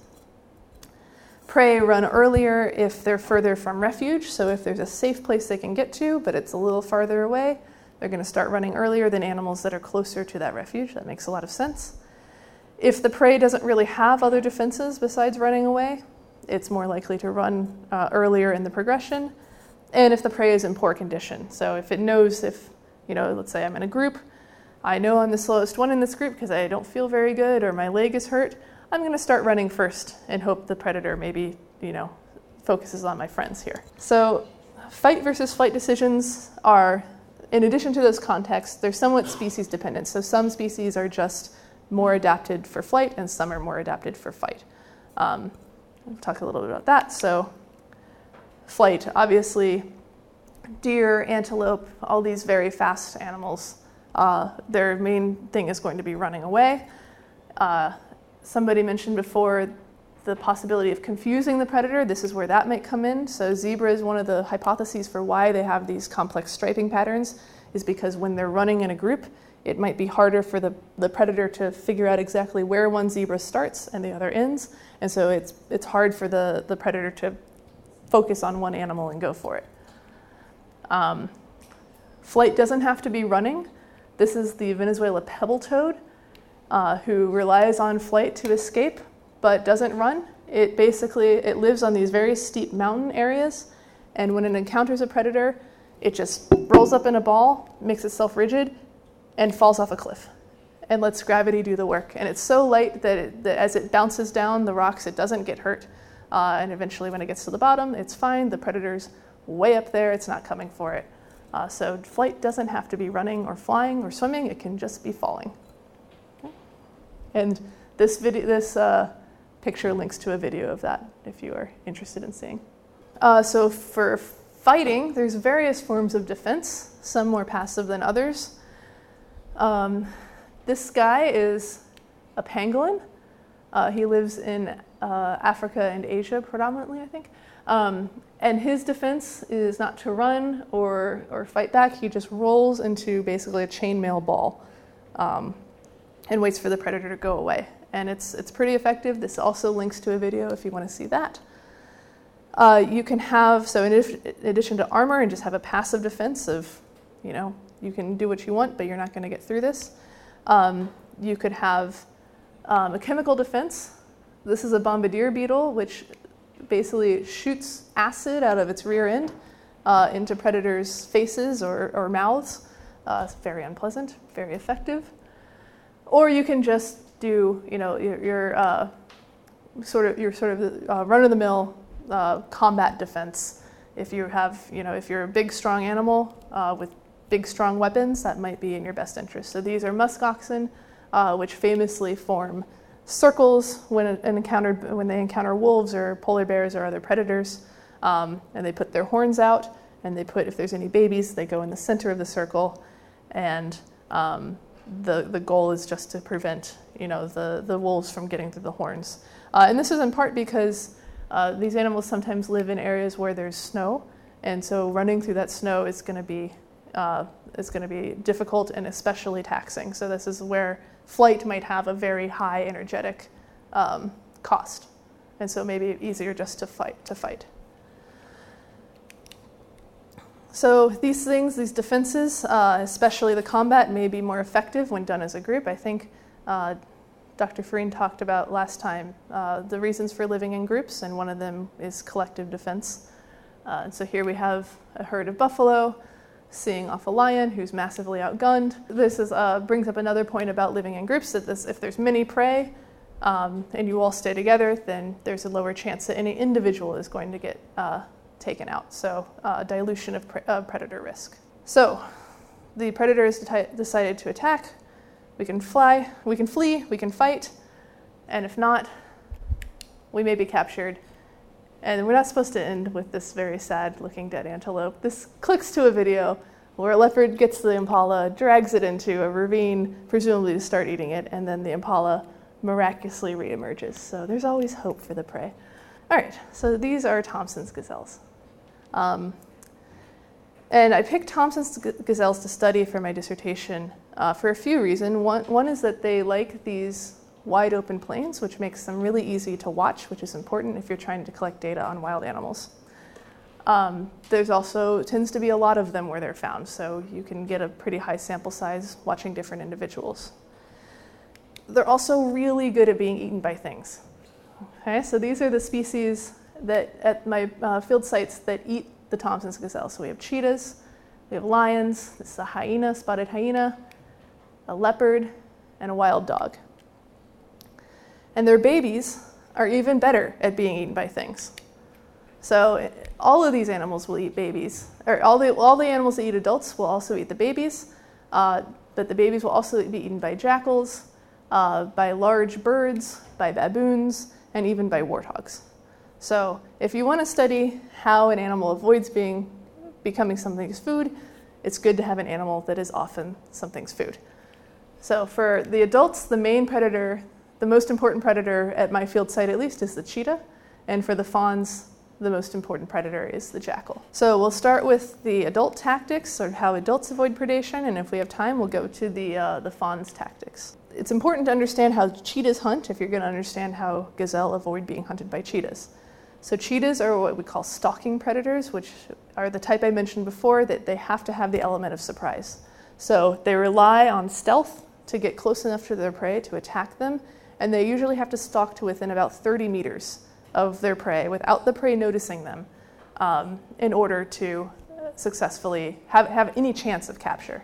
Prey run earlier if they're further from refuge. So if there's a safe place they can get to, but it's a little farther away, they're going to start running earlier than animals that are closer to that refuge. That makes a lot of sense. If the prey doesn't really have other defenses besides running away, it's more likely to run uh, earlier in the progression. And if the prey is in poor condition. So if it knows if, you know, let's say I'm in a group, I know I'm the slowest one in this group because I don't feel very good or my leg is hurt, I'm going to start running first and hope the predator maybe, you know, focuses on my friends here. So fight versus flight decisions are, in addition to those contexts, they're somewhat species dependent. So some species are just more adapted for flight and some are more adapted for fight. Um, we'll talk a little bit about that. So flight, obviously, deer, antelope, all these very fast animals, uh, their main thing is going to be running away. Uh, somebody mentioned before the possibility of confusing the predator. This is where that might come in. So zebra is one of the hypotheses for why they have these complex striping patterns, is because when they're running in a group, it might be harder for the, the predator to figure out exactly where one zebra starts and the other ends. And so it's, it's hard for the, the predator to focus on one animal and go for it. Um, flight doesn't have to be running. This is the Venezuela pebble toad, uh, who relies on flight to escape, but doesn't run. It basically, it lives on these very steep mountain areas, and when it encounters a predator, it just rolls up in a ball, makes itself rigid, and falls off a cliff, and lets gravity do the work. And it's so light that, it, that as it bounces down the rocks, it doesn't get hurt. Uh, and eventually when it gets to the bottom, it's fine. The predator's way up there, it's not coming for it. Uh, so flight doesn't have to be running or flying or swimming, it can just be falling. Okay. And this video, this uh, picture links to a video of that if you are interested in seeing. Uh, so for fighting, there's various forms of defense, some more passive than others. Um, this guy is a pangolin. Uh, he lives in uh, Africa and Asia predominantly, I think. Um, and his defense is not to run or, or fight back. He just rolls into basically a chainmail ball um, and waits for the predator to go away. And it's, it's pretty effective. This also links to a video if you want to see that. Uh, you can have, so in addition to armor, and just have a passive defense of, you know, you can do what you want, but you're not going to get through this. Um, you could have um, a chemical defense. This is a bombardier beetle, which basically shoots acid out of its rear end uh, into predators' faces or, or mouths. Uh, it's very unpleasant, very effective. Or you can just do, you know, your, your uh, sort of your sort of uh, run-of-the-mill uh, combat defense. If you have, you know, if you're a big, strong animal uh, with big, strong weapons, that might be in your best interest. So these are musk oxen, uh, which famously form circles when an encountered when they encounter wolves or polar bears or other predators, um, and they put their horns out, and they put, if there's any babies, they go in the center of the circle, and um, the, the goal is just to prevent, you know, the, the wolves from getting through the horns. Uh, and this is in part because uh, these animals sometimes live in areas where there's snow, and so running through that snow is going to be uh, is going to be difficult and especially taxing. So this is where flight might have a very high energetic um, cost, and so maybe easier just to fight to fight. So these things, these defenses, uh, especially the combat, may be more effective when done as a group. I think uh, Doctor Farine talked about last time uh, the reasons for living in groups, and one of them is collective defense. Uh, and so here we have a herd of buffalo seeing off a lion who's massively outgunned. This is, uh, brings up another point about living in groups, that this, if there's many prey um, and you all stay together, then there's a lower chance that any individual is going to get uh, taken out. So uh, dilution of pre- uh, predator risk. So the predator has de- decided to attack. We can fly, we can flee, we can fight, and if not, we may be captured. And we're not supposed to end with this very sad looking dead antelope. This clicks to a video where a leopard gets the impala, drags it into a ravine, presumably to start eating it, and then the impala miraculously reemerges. So there's always hope for the prey. All right, so these are Thomson's gazelles. Um, and I picked Thomson's g- gazelles to study for my dissertation uh, for a few reasons. One, one is that they like these wide open plains, which makes them really easy to watch, which is important if you're trying to collect data on wild animals. Um, there's also, tends to be a lot of them where they're found, so you can get a pretty high sample size watching different individuals. They're also really good at being eaten by things. Okay, so these are the species that at my uh, field sites that eat the Thomson's gazelle. So we have cheetahs, we have lions, this is a hyena, spotted hyena, a leopard, and a wild dog. And their babies are even better at being eaten by things. So all of these animals will eat babies, or all the all the animals that eat adults will also eat the babies, uh, but the babies will also be eaten by jackals, uh, by large birds, by baboons, and even by warthogs. So if you want to study how an animal avoids being becoming something's food, it's good to have an animal that is often something's food. So for the adults, the main predator, the most important predator at my field site at least, is the cheetah. And for the fawns, the most important predator is the jackal. So we'll start with the adult tactics, or how adults avoid predation, and if we have time, we'll go to the, uh, the fawn's tactics. It's important to understand how cheetahs hunt if you're going to understand how gazelle avoid being hunted by cheetahs. So cheetahs are what we call stalking predators, which are the type I mentioned before, that they have to have the element of surprise. So they rely on stealth to get close enough to their prey to attack them, and they usually have to stalk to within about thirty meters of their prey without the prey noticing them um, in order to successfully have, have any chance of capture.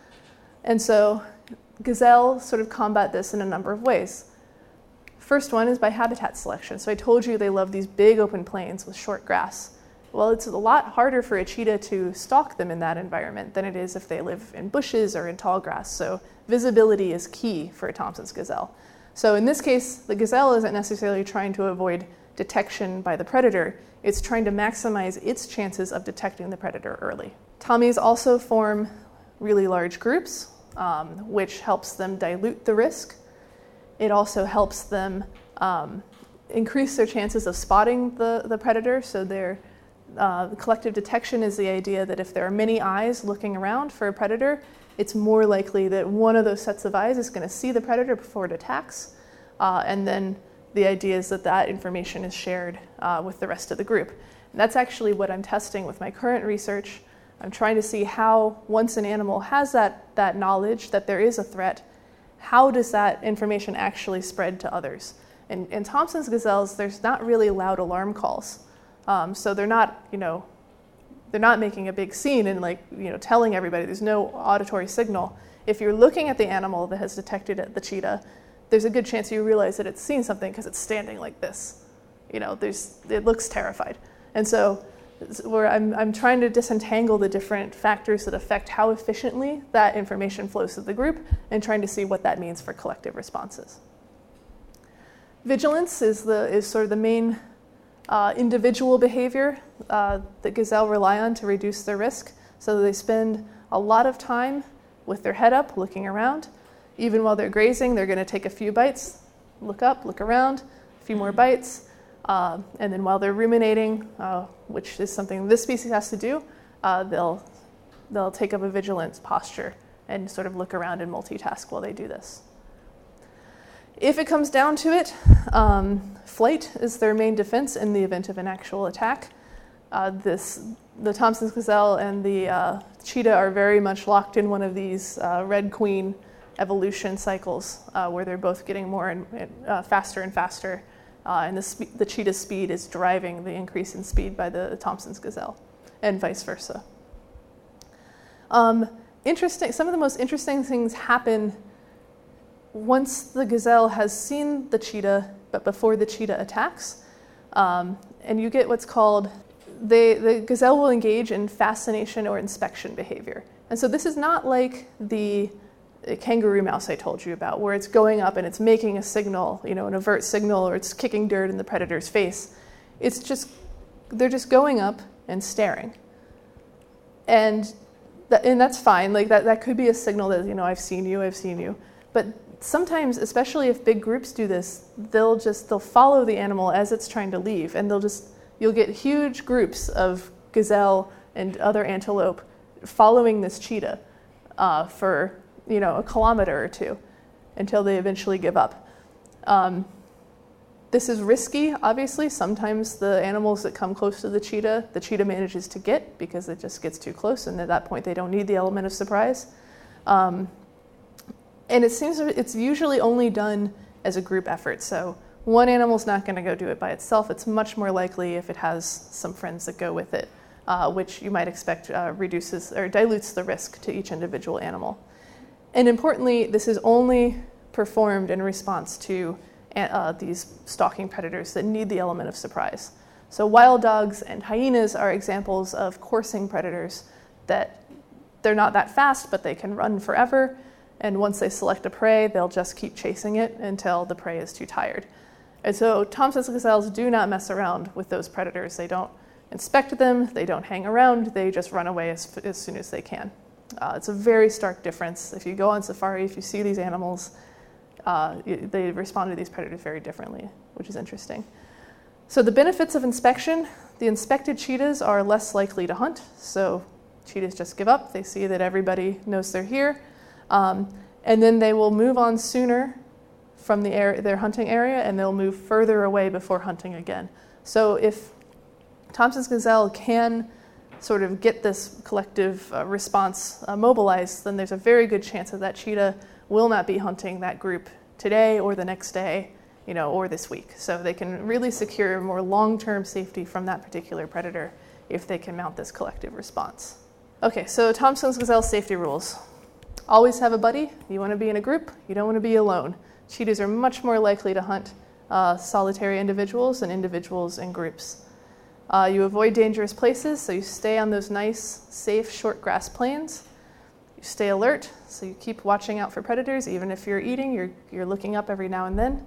And so gazelle sort of combat this in a number of ways. First one is by habitat selection. So I told you they love these big open plains with short grass. Well, it's a lot harder for a cheetah to stalk them in that environment than it is if they live in bushes or in tall grass. So visibility is key for a Thomson's gazelle. So in this case, the gazelle isn't necessarily trying to avoid detection by the predator. It's trying to maximize its chances of detecting the predator early. Tommies also form really large groups, um, which helps them dilute the risk. It also helps them um, increase their chances of spotting the, the predator. So their uh, collective detection is the idea that if there are many eyes looking around for a predator, it's more likely that one of those sets of eyes is going to see the predator before it attacks. Uh, and then the idea is that that information is shared uh, with the rest of the group. And that's actually what I'm testing with my current research. I'm trying to see how, once an animal has that, that knowledge that there is a threat, how does that information actually spread to others? In, in Thomson's gazelles, there's not really loud alarm calls. Um, so they're not, you know, they're not making a big scene and like, you know, telling everybody. There's no auditory signal. If you're looking at the animal that has detected the cheetah, there's a good chance you realize that it's seen something because it's standing like this. You know, there's, it looks terrified. And so where I'm, I'm trying to disentangle the different factors that affect how efficiently that information flows to the group and trying to see what that means for collective responses. Vigilance is, the, is sort of the main uh, individual behavior uh, that gazelle rely on to reduce their risk. So they spend a lot of time with their head up looking around. Even while they're grazing, they're going to take a few bites, look up, look around, a few more bites, uh, and then while they're ruminating, uh, which is something this species has to do, uh, they'll they'll take up a vigilant posture and sort of look around and multitask while they do this. If it comes down to it, um, flight is their main defense in the event of an actual attack. Uh, this, the Thompson's gazelle and the uh, cheetah are very much locked in one of these uh, red queen evolution cycles uh, where they're both getting more and uh, faster and faster, uh, and the, spe- the cheetah's speed is driving the increase in speed by the Thompson's gazelle, and vice versa. Um, interesting. Some of the most interesting things happen once the gazelle has seen the cheetah, but before the cheetah attacks, um, and you get what's called, they, the gazelle will engage in fascination or inspection behavior. And so this is not like the kangaroo mouse I told you about, where it's going up and it's making a signal, you know, an avert signal, or it's kicking dirt in the predator's face. It's just, they're just going up and staring. And, that, and that's fine, like that, that could be a signal that, you know, I've seen you, I've seen you. But sometimes, especially if big groups do this, they'll just, they'll follow the animal as it's trying to leave, and they'll just, you'll get huge groups of gazelle and other antelope following this cheetah uh, for, you know, a kilometer or two until they eventually give up. Um, this is risky, obviously. Sometimes the animals that come close to the cheetah, the cheetah manages to get because it just gets too close, and at that point they don't need the element of surprise. Um, And it seems it's usually only done as a group effort. So one animal's not going to go do it by itself. It's much more likely if it has some friends that go with it, uh, which you might expect uh, reduces or dilutes the risk to each individual animal. And importantly, this is only performed in response to uh, these stalking predators that need the element of surprise. So wild dogs and hyenas are examples of coursing predators that they're not that fast, but they can run forever. And once they select a prey, they'll just keep chasing it until the prey is too tired. And so Thompson's gazelles do not mess around with those predators. They don't inspect them, they don't hang around, they just run away as, as soon as they can. Uh, it's a very stark difference. If you go on safari, if you see these animals, uh, they respond to these predators very differently, which is interesting. So the benefits of inspection, the inspected cheetahs are less likely to hunt. So cheetahs just give up. They see that everybody knows they're here. Um, and then they will move on sooner from the area, their hunting area, and they'll move further away before hunting again. So if Thompson's gazelle can sort of get this collective uh, response uh, mobilized, then there's a very good chance that that cheetah will not be hunting that group today or the next day, you know, or this week. So they can really secure more long-term safety from that particular predator if they can mount this collective response. Okay, so Thompson's gazelle safety rules. Always have a buddy. You want to be in a group. You don't want to be alone. Cheetahs are much more likely to hunt uh, solitary individuals than individuals in groups. Uh, you avoid dangerous places, so you stay on those nice, safe, short grass plains. You stay alert, so you keep watching out for predators. Even if you're eating, you're, you're looking up every now and then.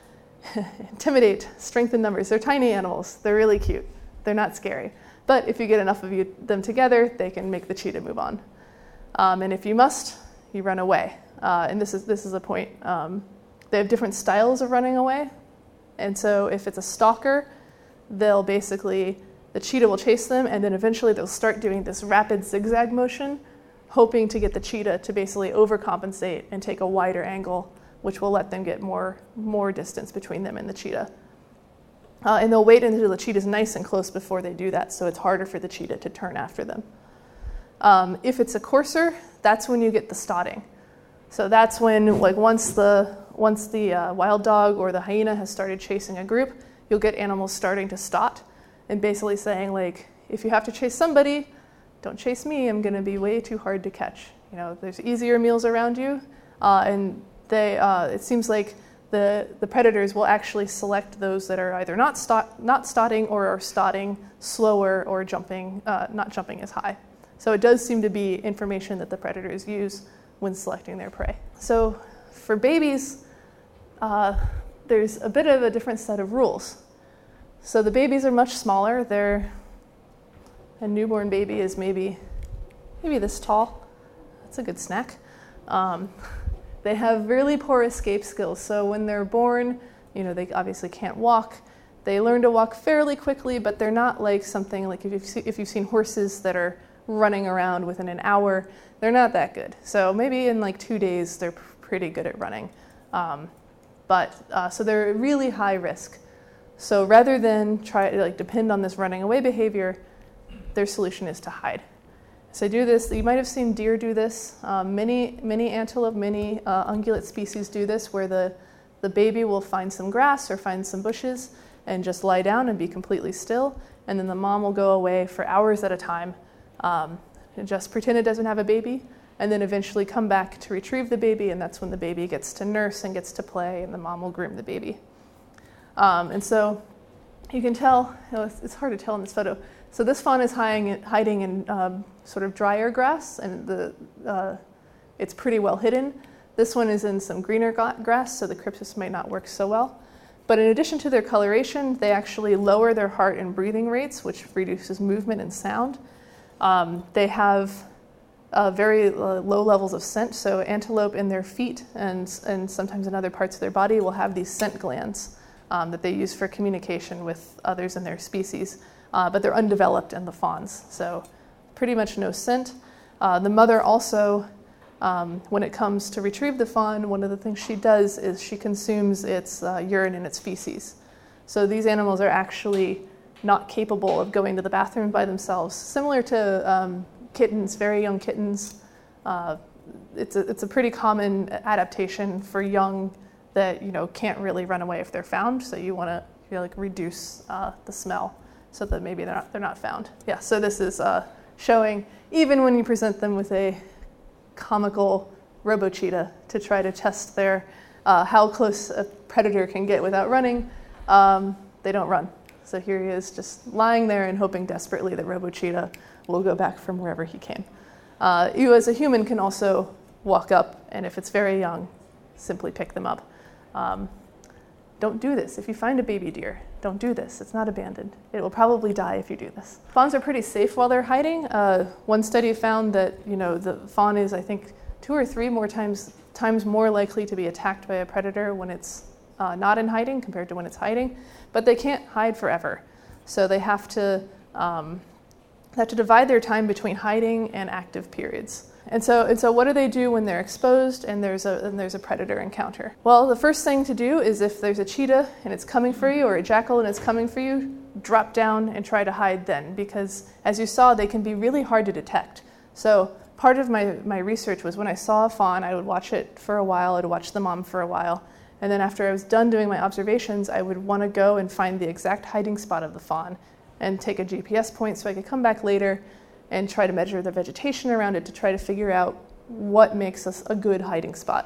Intimidate, strength in numbers. They're tiny animals. They're really cute. They're not scary. But if you get enough of you, them together, they can make the cheetah move on. Um, and if you must, you run away. Uh, and this is this is a point. Um, they have different styles of running away. And so if it's a stalker, they'll basically, the cheetah will chase them, and then eventually they'll start doing this rapid zigzag motion, hoping to get the cheetah to basically overcompensate and take a wider angle, which will let them get more, more distance between them and the cheetah. Uh, and they'll wait until the cheetah's nice and close before they do that, so it's harder for the cheetah to turn after them. Um, if it's a courser, that's when you get the stotting. So that's when, like, once the once the uh, wild dog or the hyena has started chasing a group, you'll get animals starting to stot and basically saying, like, if you have to chase somebody, don't chase me. I'm going to be way too hard to catch. You know, there's easier meals around you, uh, and they. Uh, it seems like the the predators will actually select those that are either not stot not stotting or are stotting slower or jumping uh, not jumping as high. So it does seem to be information that the predators use when selecting their prey. So for babies, uh, there's a bit of a different set of rules. So the babies are much smaller. They're, a newborn baby is maybe maybe this tall. That's a good snack. Um, They have really poor escape skills. So when they're born, you know, they obviously can't walk. They learn to walk fairly quickly, but they're not like something like if you've, se- if you've seen horses that are running around within an hour, they're not that good. So maybe in like two days, they're pretty good at running. Um, but uh, so they're really high risk. So rather than try to like depend on this running away behavior, their solution is to hide. So do this. You might have seen deer do this. Um, many, many antelope, many uh, ungulate species do this, where the, the baby will find some grass or find some bushes and just lie down and be completely still. And then the mom will go away for hours at a time um, and just pretend it doesn't have a baby, and then eventually come back to retrieve the baby. And that's when the baby gets to nurse and gets to play, and the mom will groom the baby. Um, and so you can tell, you know, it's, it's hard to tell in this photo. So this fawn is hiding, hiding in um, sort of drier grass, and the, uh, it's pretty well hidden. This one is in some greener grass, so the crypsis might not work so well. But in addition to their coloration, they actually lower their heart and breathing rates, which reduces movement and sound. Um, they have uh, very uh, low levels of scent, so antelope in their feet and, and sometimes in other parts of their body will have these scent glands um, that they use for communication with others in their species. Uh, but they're undeveloped in the fawns, so pretty much no scent. Uh, the mother also, um, when it comes to retrieve the fawn, one of the things she does is she consumes its uh, urine and its feces. So these animals are actually not capable of going to the bathroom by themselves. Similar to um, kittens, very young kittens, uh, it's, a, it's a pretty common adaptation for young that you know can't really run away if they're found, so you want to you know, like reduce uh, the smell, so that maybe they're not, they're not found. Yeah, so this is uh, showing, even when you present them with a comical robo-cheetah to try to test their, uh, how close a predator can get without running, um, they don't run. So here he is just lying there and hoping desperately that robo-cheetah will go back from wherever he came. Uh, you as a human can also walk up, and if it's very young, simply pick them up. Um, don't do this. If you find a baby deer, don't do this. It's not abandoned. It will probably die if you do this. Fawns are pretty safe while they're hiding. Uh, one study found that you know the fawn is, I think, two or three more times times more likely to be attacked by a predator when it's uh, not in hiding compared to when it's hiding. But they can't hide forever, so they have to um, they have to divide their time between hiding and active periods. And so, and so what do they do when they're exposed and there's a and there's a predator encounter? Well, the first thing to do is if there's a cheetah and it's coming for you, or a jackal and it's coming for you, drop down and try to hide then, because as you saw, they can be really hard to detect. So part of my, my research was when I saw a fawn, I would watch it for a while, I'd watch the mom for a while, and then after I was done doing my observations, I would want to go and find the exact hiding spot of the fawn and take a G P S point so I could come back later and try to measure the vegetation around it to try to figure out what makes us a good hiding spot.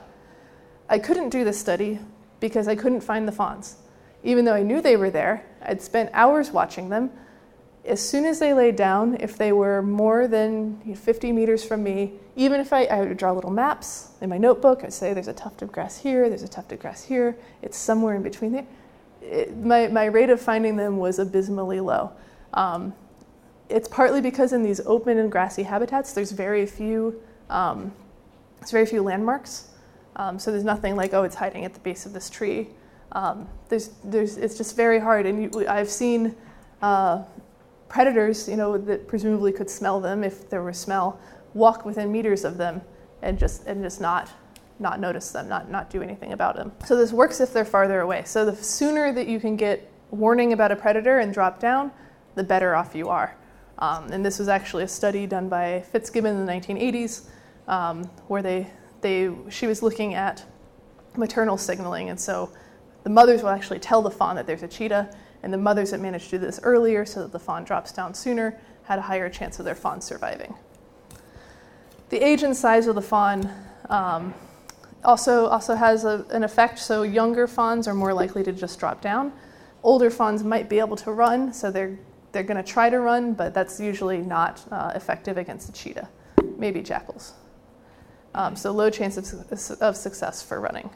I couldn't do this study because I couldn't find the fawns. Even though I knew they were there, I'd spent hours watching them. As soon as they laid down, if they were more than fifty meters from me, even if I, I would draw little maps in my notebook, I'd say there's a tuft of grass here, there's a tuft of grass here, it's somewhere in between there. It, my, my rate of finding them was abysmally low. Um, It's partly because in these open and grassy habitats, there's very few, um, there's very few landmarks. Um, so there's nothing like, oh, it's hiding at the base of this tree. Um, there's, there's, it's just very hard. And you, I've seen uh, predators, you know, that presumably could smell them if there were smell, walk within meters of them and just and just not not notice them, not not do anything about them. So this works if they're farther away. So the sooner that you can get warning about a predator and drop down, the better off you are. Um, and this was actually a study done by Fitzgibbon in the nineteen eighties, um, where they, they, she was looking at maternal signaling. And so the mothers will actually tell the fawn that there's a cheetah, and the mothers that managed to do this earlier so that the fawn drops down sooner had a higher chance of their fawn surviving. The age and size of the fawn um, also, also has a, an effect. So younger fawns are more likely to just drop down. Older fawns might be able to run, so they're They're going to try to run, but that's usually not uh, effective against a cheetah, maybe jackals. Um, so low chance of, of success for running.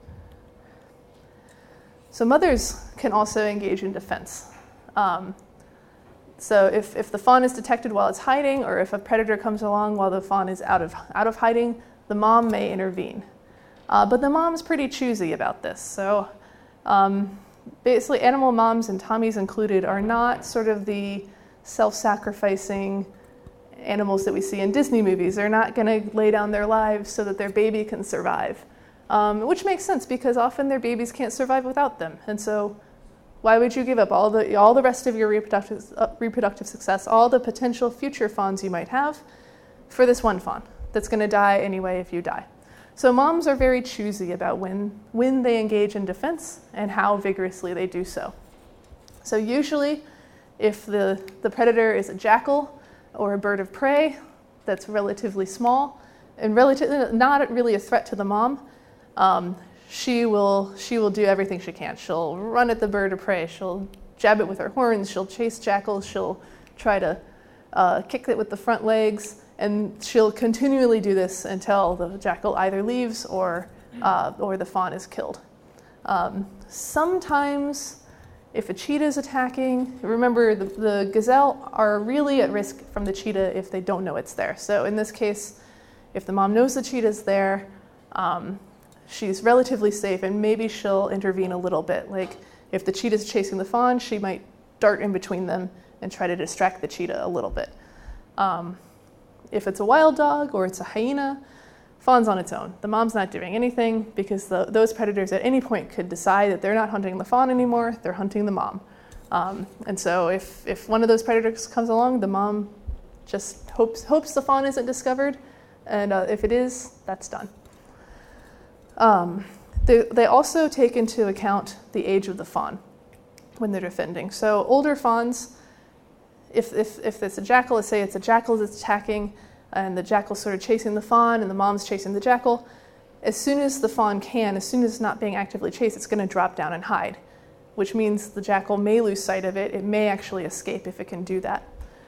So mothers can also engage in defense. Um, so if, if the fawn is detected while it's hiding, or if a predator comes along while the fawn is out of, out of hiding, the mom may intervene. Uh, but the mom's pretty choosy about this. So um, basically animal moms, and Tommy's included, are not sort of the self-sacrificing animals that we see in Disney movies. They're not going to lay down their lives so that their baby can survive, um, which makes sense because often their babies can't survive without them. And so why would you give up all the all the rest of your reproductive uh, reproductive success, all the potential future fawns you might have, for this one fawn that's going to die anyway if you die? So moms are very choosy about when when they engage in defense and how vigorously they do so. So usually, if the the predator is a jackal or a bird of prey that's relatively small and relatively not really a threat to the mom, um, she will she will do everything she can. She'll run at the bird of prey. She'll jab it with her horns. She'll chase jackals. She'll try to uh, kick it with the front legs, and she'll continually do this until the jackal either leaves or uh, or the fawn is killed. Um, sometimes, if a cheetah is attacking, remember the, the gazelle are really at risk from the cheetah if they don't know it's there. So in this case, if the mom knows the cheetah is there, um, she's relatively safe, and maybe she'll intervene a little bit. Like if the cheetah is chasing the fawn, she might dart in between them and try to distract the cheetah a little bit. Um, if it's a wild dog or it's a hyena, fawn's on its own. The mom's not doing anything because the, those predators at any point could decide that they're not hunting the fawn anymore, they're hunting the mom. Um, and so if, if one of those predators comes along, the mom just hopes, hopes the fawn isn't discovered, and uh, if it is, that's done. Um, they, they also take into account the age of the fawn when they're defending. So older fawns, if, if, if it's a jackal, let's say it's a jackal that's attacking, and the jackal's sort of chasing the fawn and the mom's chasing the jackal, as soon as the fawn can, as soon as it's not being actively chased, it's going to drop down and hide, which means the jackal may lose sight of it. It may actually escape if it can do that.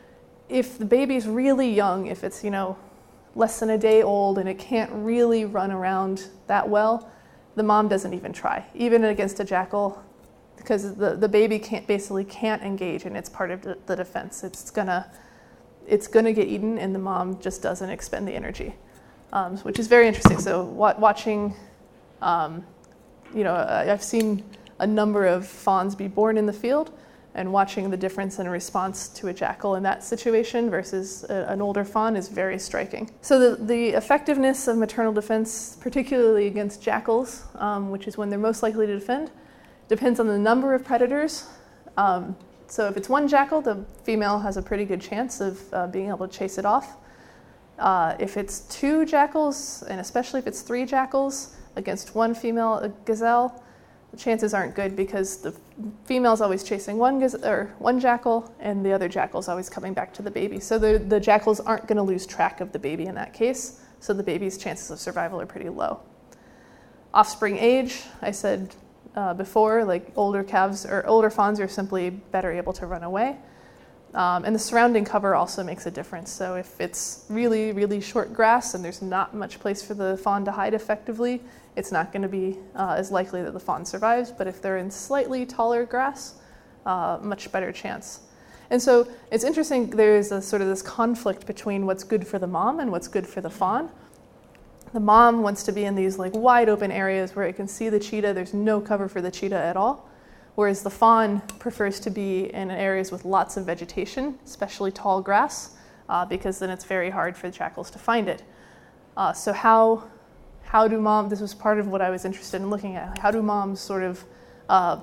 If the baby's really young, if it's, you know, less than a day old and it can't really run around that well, the mom doesn't even try, even against a jackal, because the, the baby can't basically can't engage, and it's part of the, the defense. It's gonna it's gonna get eaten, and the mom just doesn't expend the energy, um, which is very interesting. So wa- watching, um, you know, I've seen a number of fawns be born in the field, and watching the difference in response to a jackal in that situation versus a, an older fawn is very striking. So the, the effectiveness of maternal defense, particularly against jackals, um, which is when they're most likely to defend, depends on the number of predators. Um, so if it's one jackal, the female has a pretty good chance of uh, being able to chase it off. Uh, if it's two jackals, and especially if it's three jackals against one female gazelle, the chances aren't good because the female's always chasing one gaz- or one jackal, and the other jackal's always coming back to the baby. So the, the jackals aren't going to lose track of the baby in that case, so the baby's chances of survival are pretty low. Offspring age, I said uh, before, like older calves or older fawns are simply better able to run away. Um, and the surrounding cover also makes a difference. So if it's really, really short grass and there's not much place for the fawn to hide effectively, it's not going to be uh, as likely that the fawn survives. But if they're in slightly taller grass, uh, much better chance. And so it's interesting, there's a sort of this conflict between what's good for the mom and what's good for the fawn. The mom wants to be in these like wide open areas where it can see the cheetah. There's no cover for the cheetah at all. Whereas the fawn prefers to be in areas with lots of vegetation, especially tall grass, uh, because then it's very hard for the jackals to find it. Uh, so how how do mom, this was part of what I was interested in looking at, how do moms sort of uh,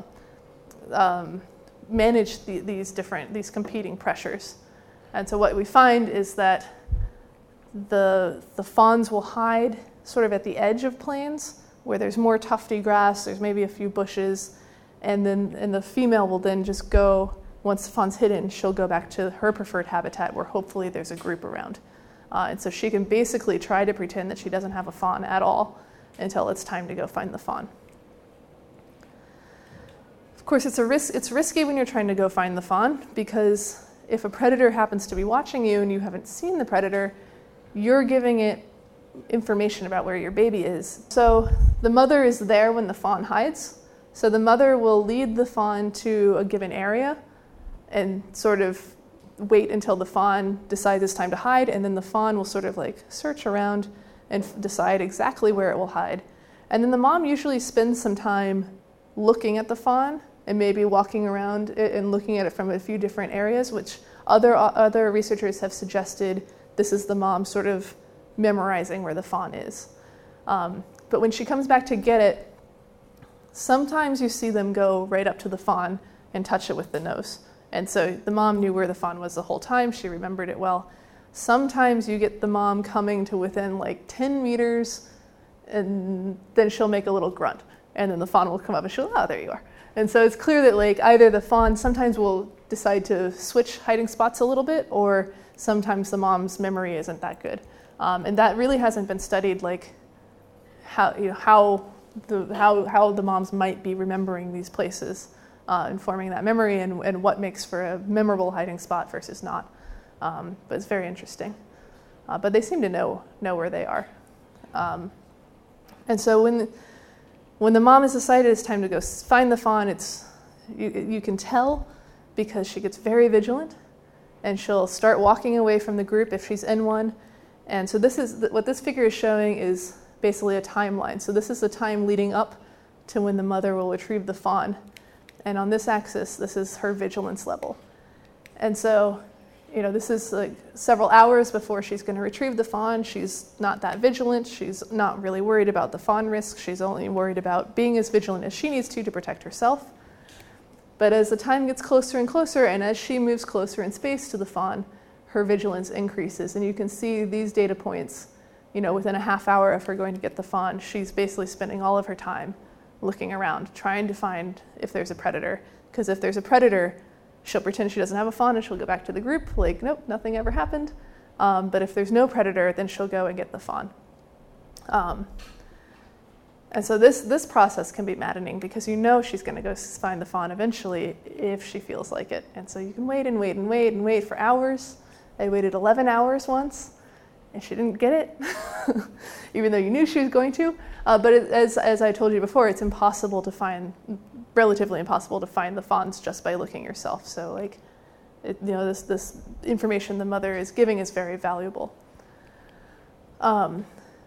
um, manage the, these different, these competing pressures? And so what we find is that the the fawns will hide sort of at the edge of plains where there's more tufty grass, there's maybe a few bushes, and then and the female will then just go, once the fawn's hidden, she'll go back to her preferred habitat where hopefully there's a group around. Uh, and so she can basically try to pretend that she doesn't have a fawn at all until it's time to go find the fawn. Of course, it's a risk. It's risky when you're trying to go find the fawn, because if a predator happens to be watching you and you haven't seen the predator, you're giving it information about where your baby is. So the mother is there when the fawn hides. So the mother will lead the fawn to a given area and sort of wait until the fawn decides it's time to hide, and then the fawn will sort of like search around and f- decide exactly where it will hide. And then the mom usually spends some time looking at the fawn and maybe walking around it and looking at it from a few different areas, which other other researchers have suggested this is the mom sort of memorizing where the fawn is. Um, but when she comes back to get it, sometimes you see them go right up to the fawn and touch it with the nose. And so the mom knew where the fawn was the whole time. She remembered it well. Sometimes you get the mom coming to within like ten meters, and then she'll make a little grunt. And then the fawn will come up and she'll, oh, there you are. And so it's clear that like either the fawn sometimes will decide to switch hiding spots a little bit, or sometimes the mom's memory isn't that good. Um, and that really hasn't been studied, like how you know, how the how how the moms might be remembering these places, uh, and forming that memory, and, and what makes for a memorable hiding spot versus not. Um, but it's very interesting. Uh, but they seem to know know where they are. Um, and so when when the mom has decided it's time to go find the fawn, it's you, you can tell because she gets very vigilant, and she'll start walking away from the group if she's in one. And so this is what this figure is showing is basically a timeline. So this is the time leading up to when the mother will retrieve the fawn. And on this axis, this is her vigilance level. And so, you know, this is like several hours before she's going to retrieve the fawn. She's not that vigilant. She's not really worried about the fawn risk. She's only worried about being as vigilant as she needs to to protect herself. But as the time gets closer and closer, and as she moves closer in space to the fawn, her vigilance increases. And you can see these data points, you know, within a half hour of her going to get the fawn, she's basically spending all of her time looking around, trying to find if there's a predator. Because if there's a predator, she'll pretend she doesn't have a fawn and she'll go back to the group, like, nope, nothing ever happened. Um, but if there's no predator, then she'll go and get the fawn. Um, and so this, this process can be maddening because you know she's going to go find the fawn eventually if she feels like it. And so you can wait and wait and wait and wait for hours. I waited eleven hours once, and she didn't get it, even though you knew she was going to. Uh, but it, as, as I told you before, it's impossible to find, relatively impossible to find the fawns just by looking yourself. So like, it, you know, this, this information the mother is giving is very valuable. Um,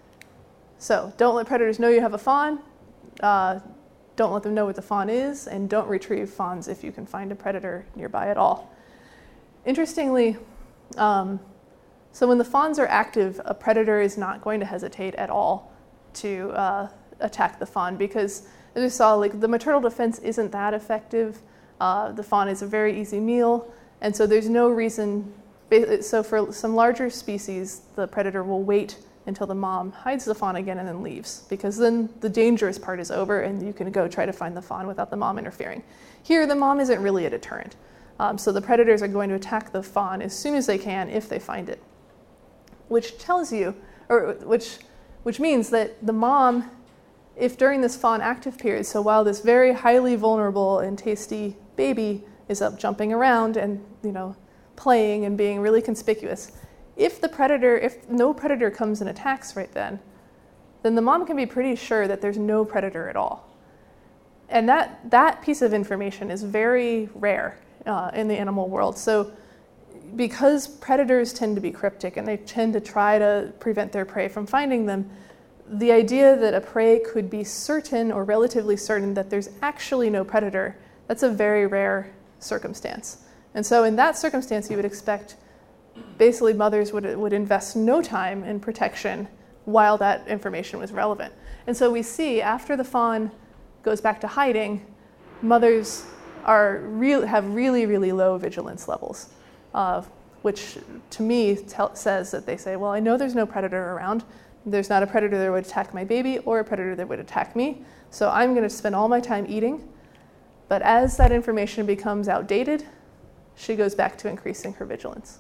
so don't let predators know you have a fawn. Uh, don't let them know what the fawn is, and don't retrieve fawns if you can find a predator nearby at all. Interestingly, um, so when the fawns are active, a predator is not going to hesitate at all to uh, attack the fawn because, as we saw, like the maternal defense isn't that effective. Uh, the fawn is a very easy meal, and so there's no reason. So for some larger species, the predator will wait until the mom hides the fawn again and then leaves, because then the dangerous part is over and you can go try to find the fawn without the mom interfering. Here, the mom isn't really a deterrent. Um, so the predators are going to attack the fawn as soon as they can if they find it, which tells you, or which, which means that the mom, if during this fawn active period, so while this very highly vulnerable and tasty baby is up jumping around and, you know, playing and being really conspicuous, if the predator, if no predator comes and attacks right then, then the mom can be pretty sure that there's no predator at all. And that, that piece of information is very rare uh, in the animal world. So because predators tend to be cryptic and they tend to try to prevent their prey from finding them, the idea that a prey could be certain or relatively certain that there's actually no predator, that's a very rare circumstance. And so in that circumstance, you would expect basically mothers would, would invest no time in protection while that information was relevant. And so we see after the fawn goes back to hiding, mothers are real, have really, really low vigilance levels, uh, which to me tell, says that they say, well, I know there's no predator around. There's not a predator that would attack my baby or a predator that would attack me. So I'm going to spend all my time eating. But as that information becomes outdated, she goes back to increasing her vigilance.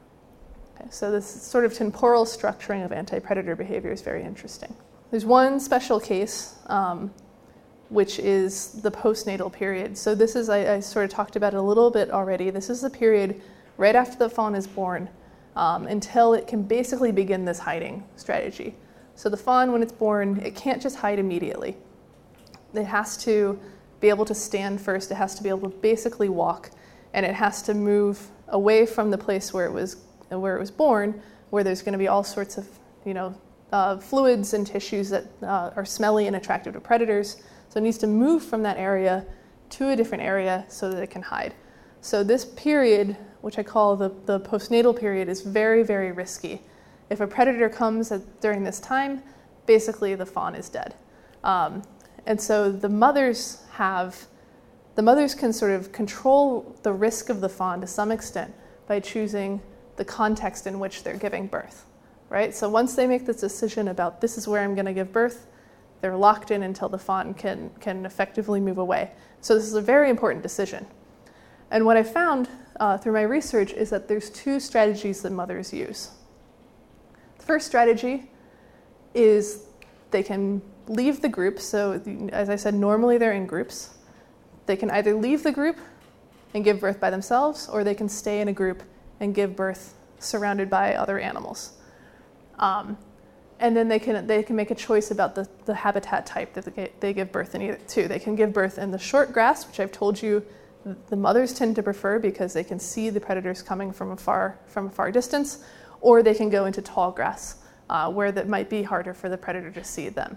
Okay, so this sort of temporal structuring of anti-predator behavior is very interesting. There's one special case, um, which is the postnatal period. So this is, I, I sort of talked about it a little bit already. This is the period right after the fawn is born um, until it can basically begin this hiding strategy. So the fawn, when it's born, it can't just hide immediately. It has to be able to stand first. It has to be able to basically walk, and it has to move away from the place where it was where it was born, where there's going to be all sorts of, you know, uh, fluids and tissues that uh, are smelly and attractive to predators. So it needs to move from that area to a different area so that it can hide. So this period, which I call the, the postnatal period, is very, very risky. If a predator comes at, during this time, basically the fawn is dead. Um, and so the mothers have, the mothers can sort of control the risk of the fawn to some extent by choosing the context in which they're giving birth, right? So once they make this decision about this is where I'm going to give birth, they're locked in until the fawn can, can effectively move away. So this is a very important decision. And what I found uh, through my research is that there's two strategies that mothers use. The first strategy is they can leave the group. So as I said, normally they're in groups. They can either leave the group and give birth by themselves, or they can stay in a group and give birth surrounded by other animals. Um, and then they can they can make a choice about the, the habitat type that they, they give birth in either to. They can give birth in the short grass, which I've told you the mothers tend to prefer because they can see the predators coming from a far, from a far distance, or they can go into tall grass, uh, where that might be harder for the predator to see them.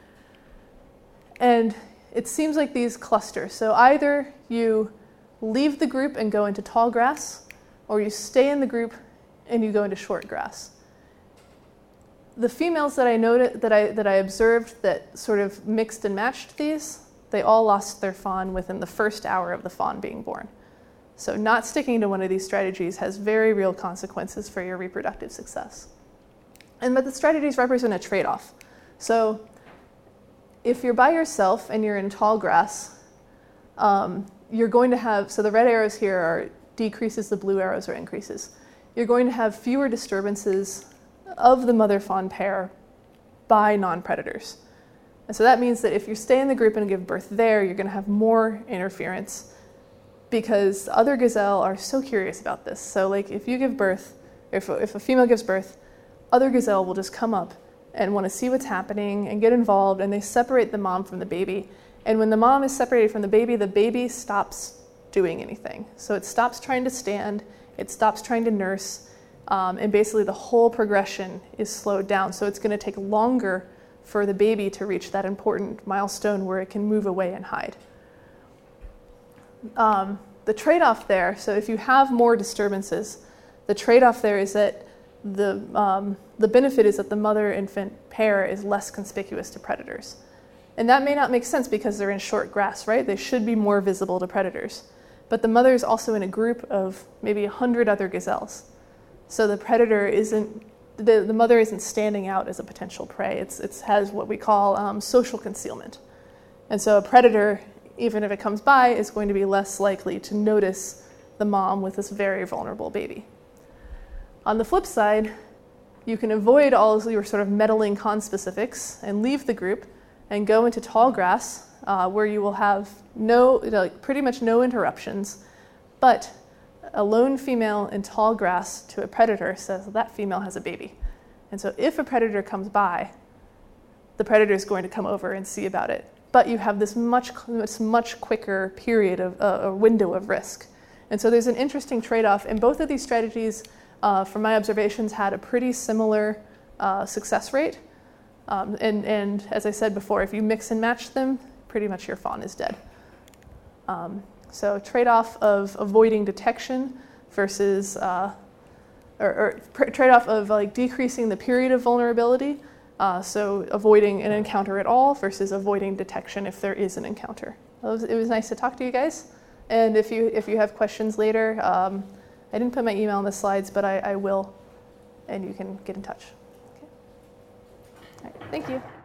And it seems like these cluster. So either you leave the group and go into tall grass, or you stay in the group and you go into short grass. The females that I noted, that I that I observed that sort of mixed and matched these, they all lost their fawn within the first hour of the fawn being born. So not sticking to one of these strategies has very real consequences for your reproductive success. And but the strategies represent a trade-off. So if you're by yourself and you're in tall grass, um, you're going to have, so the red arrows here are decreases, the blue arrows are increases. You're going to have fewer disturbances of the mother-fawn pair by non-predators. And so that means that if you stay in the group and give birth there, you're going to have more interference because other gazelle are so curious about this. So like if you give birth, if a, if a female gives birth, other gazelle will just come up and want to see what's happening and get involved, and they separate the mom from the baby. And when the mom is separated from the baby, the baby stops doing anything. So it stops trying to stand, it stops trying to nurse, um, and basically the whole progression is slowed down. So it's going to take longer for the baby to reach that important milestone where it can move away and hide. Um, the trade-off there, so if you have more disturbances, the trade-off there is that the, um, the benefit is that the mother-infant pair is less conspicuous to predators. And that may not make sense because they're in short grass, right? They should be more visible to predators. But the mother is also in a group of maybe one hundred other gazelles. So the predator isn't, the, the mother isn't standing out as a potential prey. It's, it has what we call um, social concealment. And so a predator, even if it comes by, is going to be less likely to notice the mom with this very vulnerable baby. On the flip side, you can avoid all of your sort of meddling conspecifics and leave the group and go into tall grass, uh, where you will have no, you know, like pretty much no interruptions, but a lone female in tall grass to a predator says that female has a baby. And so if a predator comes by, the predator is going to come over and see about it. But you have this much, this much quicker period of uh, a window of risk. And so there's an interesting trade-off. And both of these strategies, uh, from my observations, had a pretty similar uh, success rate. Um, and, and as I said before, if you mix and match them, pretty much your fawn is dead. Um, so trade-off of avoiding detection versus, uh, or, or pr- trade-off of like decreasing the period of vulnerability, uh, so avoiding an encounter at all versus avoiding detection if there is an encounter. It was, it was nice to talk to you guys. And if you, if you have questions later, um, I didn't put my email on the slides, but I, I will, and you can get in touch. Okay. All right, thank you.